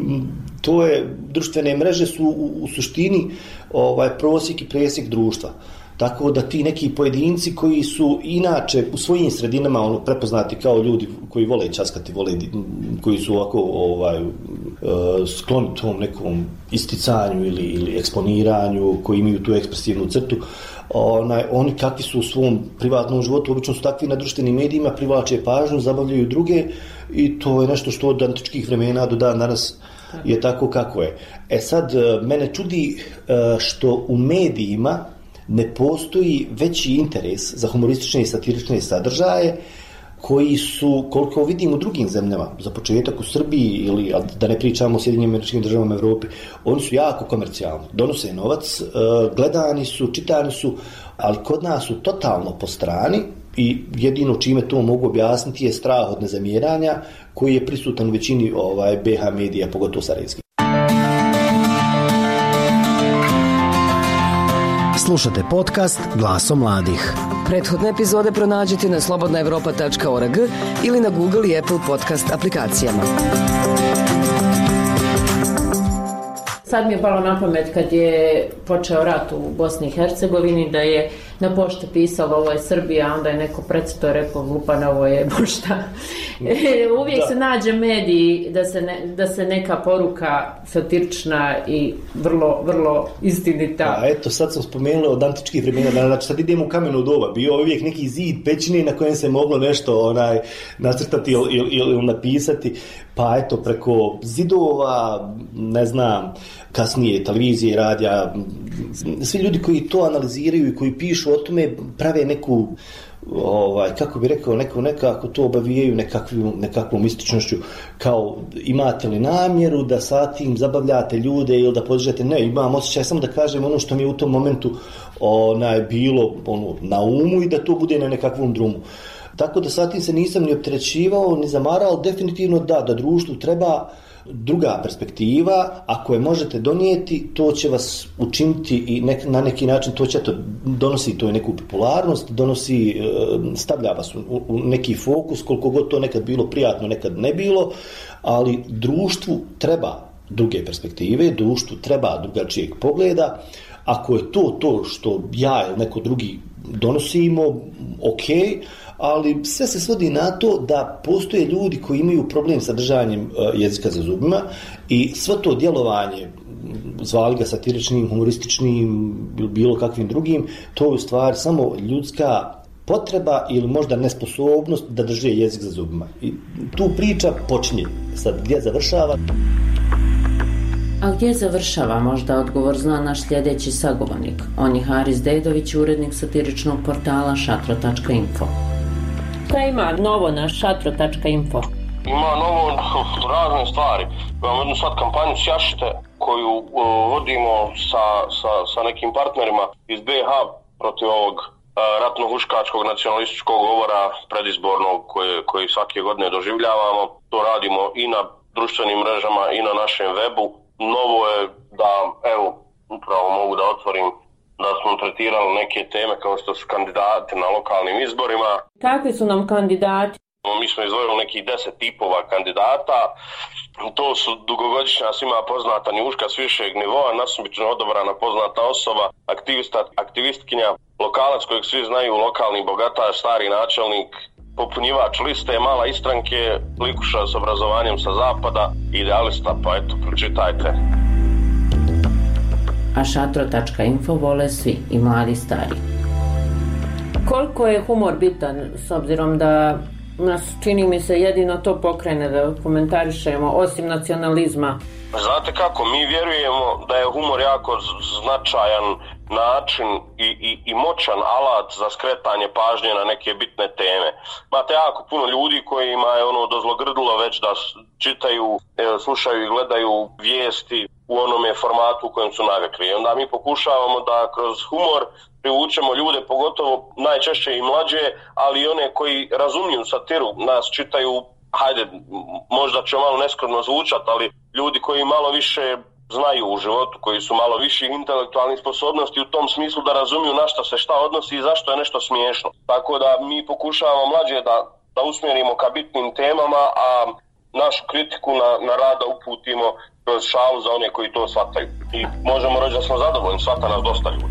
Društvene mreže su u suštini prosjek i presjek društva. Tako da ti neki pojedinci koji su inače u svojim sredinama prepoznati kao ljudi koji vole časkati, koji su ovako skloni tom nekom isticanju ili eksponiranju, koji imaju tu ekspresivnu crtu, oni kakvi su u svom privatnom životu, obično su takvi na društvenim medijima, privlače pažnju, zabavljaju druge i to je nešto što od antičkih vremena do dan danas je tako kako je. Sad, mene čudi što u medijima ne postoji veći interes za humoristične i satirične sadržaje koji su, koliko vidim u drugim zemljama, za početak u Srbiji ili da ne pričamo o Sjedinjenim Američkim Državama Evropi, oni su jako komercijalni, donose novac, gledani su, čitani su, ali kod nas su totalno po strani i jedino čime to mogu objasniti je strah od nezamjeranja koji je prisutan u većini BH medija, pogotovo sarajevskih. Slušate podcast Glasom mladih. Prethodne epizode pronađite na slobodnaevropa.org ili na Google i Apple podcast aplikacijama. Sad mi je palo na pamet kad je počeo rat u Bosni i Hercegovini da je na pošti pisalo ovo je Srbija, onda je neko precito rekao glupana ovo je pošta. Uvijek se nađe mediji da se neka poruka satirična i vrlo, vrlo istinita. Eto, sad sam spomenula od antičkih vremena, znači sad idemo u kameno doba, bio uvijek neki zid pećine na kojem se moglo nešto nacrtati ili napisati, pa eto preko zidova, kasnije televizije, radija, svi ljudi koji to analiziraju i koji pišu o tome prave neku, kako bi rekao, nekako to obavijaju nekakvom ističnošću, kao imate li namjeru da sa tim zabavljate ljude ili da podižete, ne, imam osjećaj samo da kažem ono što mi je u tom momentu bilo na umu i da to bude na nekakvom drumu. Tako da sa tim se nisam ni opterećivao, ni zamarao, definitivno da društvu treba druga perspektiva, ako je možete donijeti, to će vas učiniti i na neki način to će donosi to neku popularnost, stavlja vas u neki fokus, koliko god to nekad bilo prijatno, nekad ne bilo, ali društvu treba druge perspektive, društvu treba drugačijeg pogleda. Ako je to što ja ili neko drugi donosimo, ok, ali sve se svodi na to da postoje ljudi koji imaju problem sa držanjem jezika za zubima i sve to djelovanje, zvali ga satiričnim, humorističnim ili bilo kakvim drugim, to je u stvari samo ljudska potreba ili možda nesposobnost da drže jezik za zubima. I tu priča počinje. Sad gdje završava? A gdje završava, možda odgovor zna naš sljedeći sagovornik. On je Haris Dedović, urednik satiričnog portala šatro.info. Šta ima novo na šatro.info? Ima novo razne stvari. Imamo jednu sad kampanju Sjašite koju vodimo sa nekim partnerima iz BiH protiv ovog ratno-huškačkog nacionalističkog govora predizbornog koji svake godine doživljavamo. To radimo i na društvenim mrežama i na našem webu. Novo je da, evo, upravo mogu da otvorim da smo tretirali neke teme kao što su kandidati na lokalnim izborima. Kakvi su nam kandidati? Mi smo izdvojili nekih 10 tipova kandidata. To su dugogodišnja svima poznata njuška s višeg nivoa, nasumično odabrana poznata osoba, aktivistkinja, lokalac kojeg svi znaju, lokalni bogataš, stari načelnik, popunjivač liste, mala istranke, likuša s obrazovanjem sa zapada, idealista, pa eto, pročitajte. A šatro.info vole svi, i mladi i stari. Koliko je humor bitan, s obzirom da nas, čini mi se, jedino to pokrene da komentarišemo, osim nacionalizma? Znate kako, mi vjerujemo da je humor jako značajan način i moćan alat za skretanje pažnje na neke bitne teme. Imate jako puno ljudi kojima je dozlogrdilo već da čitaju, slušaju i gledaju vijesti u onome formatu u kojem su navikli. I onda mi pokušavamo da kroz humor privučemo ljude, pogotovo najčešće i mlađe, ali i one koji razumiju satiru, nas čitaju, hajde, možda će malo neskromno zvučati, ali ljudi koji malo više znaju u životu, koji su malo viših intelektualnih sposobnosti u tom smislu da razumiju na šta se šta odnosi i zašto je nešto smiješno. Tako da mi pokušavamo mlađe da usmjerimo ka bitnim temama, a našu kritiku na rada uputimo kroz šalu za one koji to shvataju. I možemo reći da smo zadovoljni, shvata nas dosta ljudi.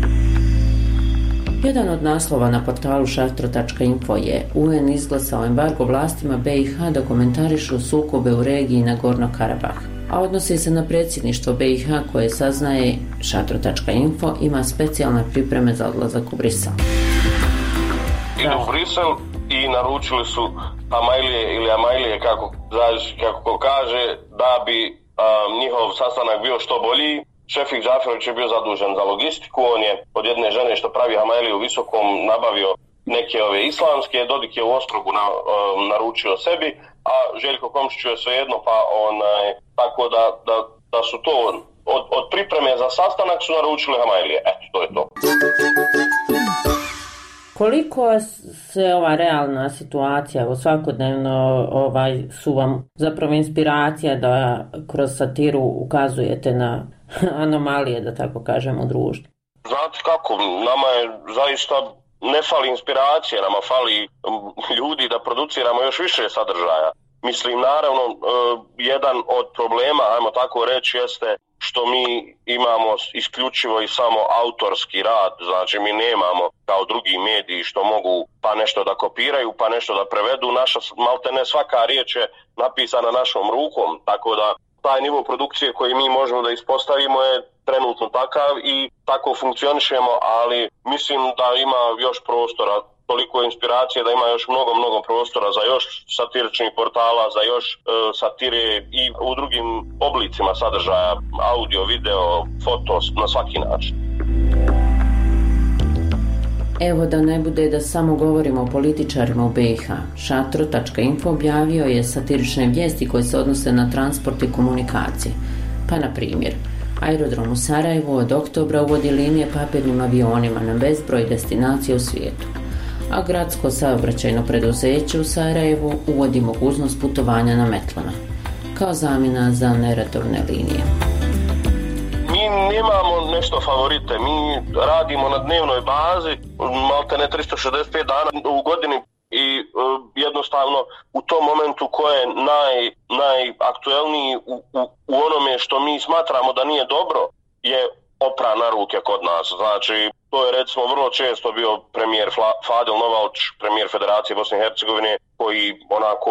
Jedan od naslova na portalu šatro.info je UN izglasao embargo vlastima BiH da komentarišu sukobe u regiji Nagorno Karabah, a odnosi se na predsjedništvo BiH koje saznaje šatro.info ima specijalne pripreme za odlazak u Brisel. Idu u Brisel i naručili su Amajlije ili Amajlije, kako ko kaže, da bi njihov sastanak bio što bolji. Šefik Džaferović je bio zadužen za logistiku, on je od jedne žene što pravi Hamajliju u Visokom nabavio neke ove islamske, Dodik je u Ostrogu naručio sebi, a Željko Komšić je svejedno, pa tako da su to od pripreme za sastanak su naručili Hamajlije. Eto, to je to. Koliko se ova realna situacija svakodnevno su vam zapravo inspiracija da kroz satiru ukazujete na anomalije, da tako kažem, u društvu? Znate kako, nama je zaista ne fali inspiracije, nama fali ljudi da produciramo još više sadržaja. Mislim, naravno, jedan od problema, ajmo tako reći, jeste što mi imamo isključivo i samo autorski rad, znači mi nemamo kao drugi mediji što mogu pa nešto da kopiraju, pa nešto da prevedu. Naša, maltene svaka riječ je napisana našom rukom, tako da taj nivo produkcije koji mi možemo da ispostavimo je trenutno takav i tako funkcionišemo, ali mislim da ima još prostora, toliko inspiracije da ima još mnogo prostora za još satiričnih portala, za još satire i u drugim oblicima sadržaja, audio, video, foto, na svaki način. Evo da ne bude da samo govorimo o političarima u BiH, šatro.info objavio je satirične vijesti koje se odnose na transport i komunikacije. Pa na primjer, aerodrom u Sarajevu od oktobra uvodi linije papirnim avionima na bezbroj destinacija u svijetu, a gradsko saobraćajno preduzeće u Sarajevu uvodi mogućnost putovanja na metlama, kao zamjena za neredovne linije. Mi nemamo nešto favorite, mi radimo na dnevnoj bazi, maltene 365 dana u godini i jednostavno u tom momentu ko je najaktuelniji u onome što mi smatramo da nije dobro je opra na ruke kod nas. Znači, to je recimo vrlo često bio premijer Fadil Novalč, premijer Federacije Bosne i Hercegovine, koji onako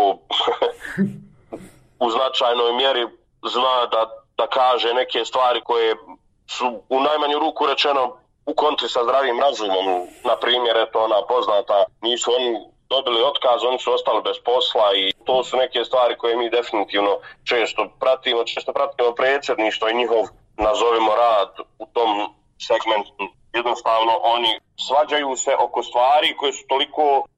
u značajnoj mjeri zna da kaže neke stvari koje su u najmanju ruku rečeno u kontri sa zdravim razumom. Na primjer, eto ona poznata, nisu oni dobili otkaz, oni su ostali bez posla i to su neke stvari koje mi definitivno često pratimo predsjedništvo i njihov, nazovimo, rad u tom segmentu. Jednostavno oni svađaju se oko stvari koje su toliko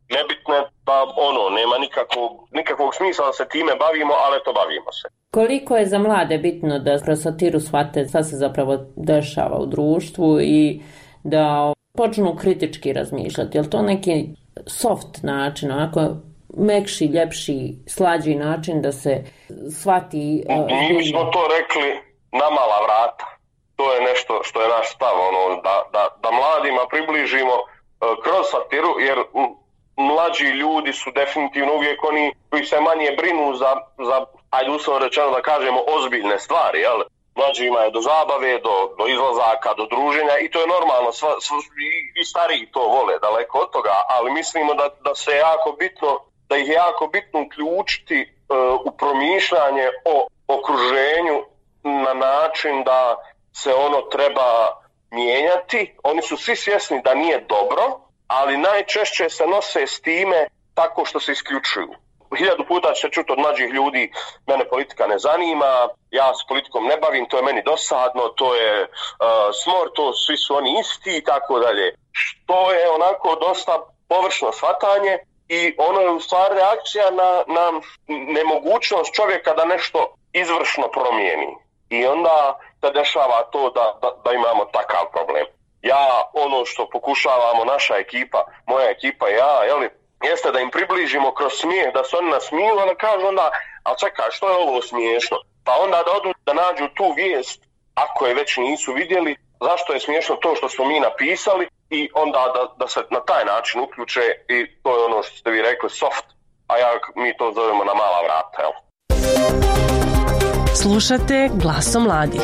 nebitne, pa nema nikakvog smisla da se time bavimo, ali to bavimo se. Koliko je za mlade bitno da kroz satiru shvate šta se zapravo dešava u društvu i da počnu kritički razmišljati? Je li to neki soft način, onako mekši, ljepši, slađi način da se shvati? Mi smo to rekli na mala vrata. To je nešto što je naš stav, da mladima približimo kroz satiru, jer mlađi ljudi su definitivno uvijek oni koji se manje brinu za ajde uslovno rečeno da kažemo, ozbiljne stvari, jel? Mlađima je do zabave, do izlazaka, do druženja i to je normalno, i stariji to vole, daleko od toga, ali mislimo da se jako bitno, da ih je jako bitno uključiti u promišljanje o okruženju na način da se ono treba mijenjati. Oni su svi svjesni da nije dobro, ali najčešće se nose s time tako što se isključuju. 1000 puta će se čuti od mlađih ljudi, mene politika ne zanima, ja s politikom ne bavim, to je meni dosadno, to je smor, to svi su oni isti i tako dalje. Što je onako dosta površno shvatanje i ono je u stvari reakcija na nemogućnost čovjeka da nešto izvršno promijeni. I onda se dešava to da imamo takav problem. Ja, ono što pokušavamo, naša ekipa, moja ekipa i ja, jeste da im približimo kroz smijeh, da se oni nasmiju, da kažu onda, ali čekaj, što je ovo smiješno? Pa onda da odu da nađu tu vijest, ako je već nisu vidjeli, zašto je smiješno to što smo mi napisali i onda da se na taj način uključe i to je ono što ste vi rekli soft, a mi to zovemo na mala vrata. Jel? Slušate Glasom mladih.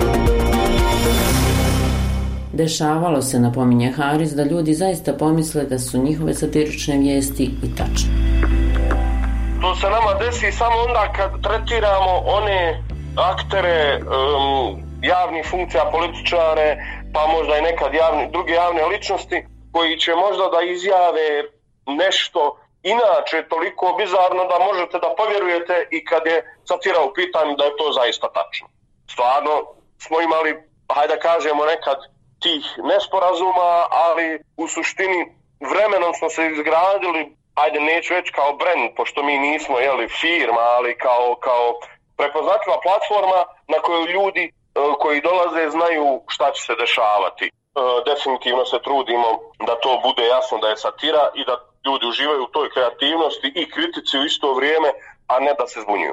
Dešavalo se, napominje Haris, da ljudi zaista pomisle da su njihove satirične vijesti i tačne. To se nama desi samo onda kad tretiramo one aktere javnih funkcija, političare, pa možda i nekad druge javne ličnosti koji će možda da izjave nešto inače toliko bizarno da možete da povjerujete i kad je satira u pitanju da je to zaista tačno. Stvarno smo imali, hajde da kažemo nekad, tih nesporazuma, ali u suštini vremenom smo se izgradili, ajde neću reći kao brand, pošto mi nismo firma, ali kao prepoznatljiva platforma na koju ljudi koji dolaze znaju šta će se dešavati. Definitivno se trudimo da to bude jasno da je satira i da ljudi uživaju u toj kreativnosti i kritici u isto vrijeme, a ne da se zbunjuju.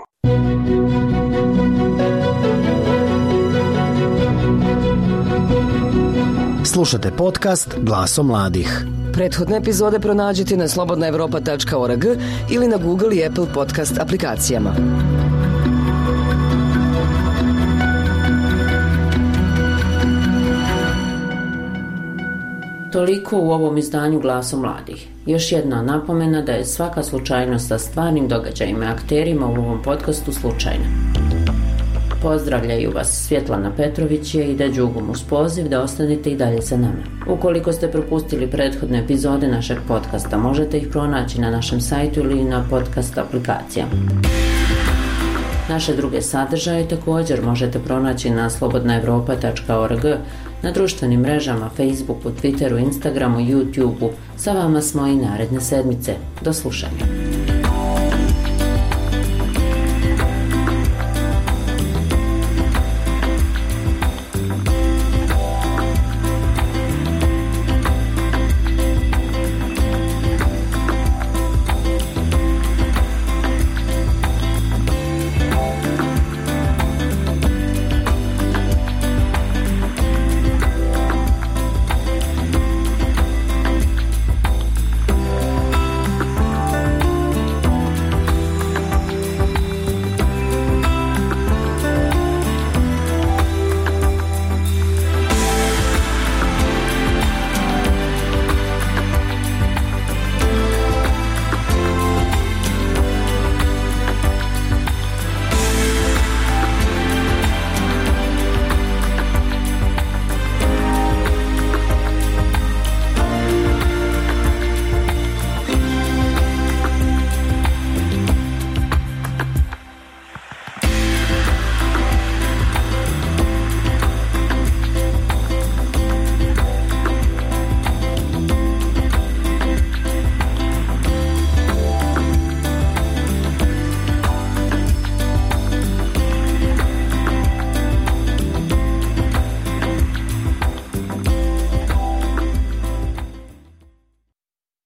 Slušate podcast Glasom mladih. Prethodne epizode pronađite na slobodnaevropa.org ili na Google i Apple podcast aplikacijama. Toliko u ovom izdanju Glasom mladih. Još jedna napomena da je svaka slučajnost sa stvarnim događajima i akterima u ovom podcastu slučajna. Pozdravljaju vas Svjetlana Petrović i ide Đugum uz poziv da ostanete i dalje sa nama. Ukoliko ste propustili prethodne epizode našeg podcasta, možete ih pronaći na našem sajtu ili na podcast aplikacijama. Naše druge sadržaje također možete pronaći na slobodnaevropa.org, na društvenim mrežama Facebooku, Twitteru, Instagramu, YouTubeu. Sa vama smo i naredne sedmice. Do slušanja.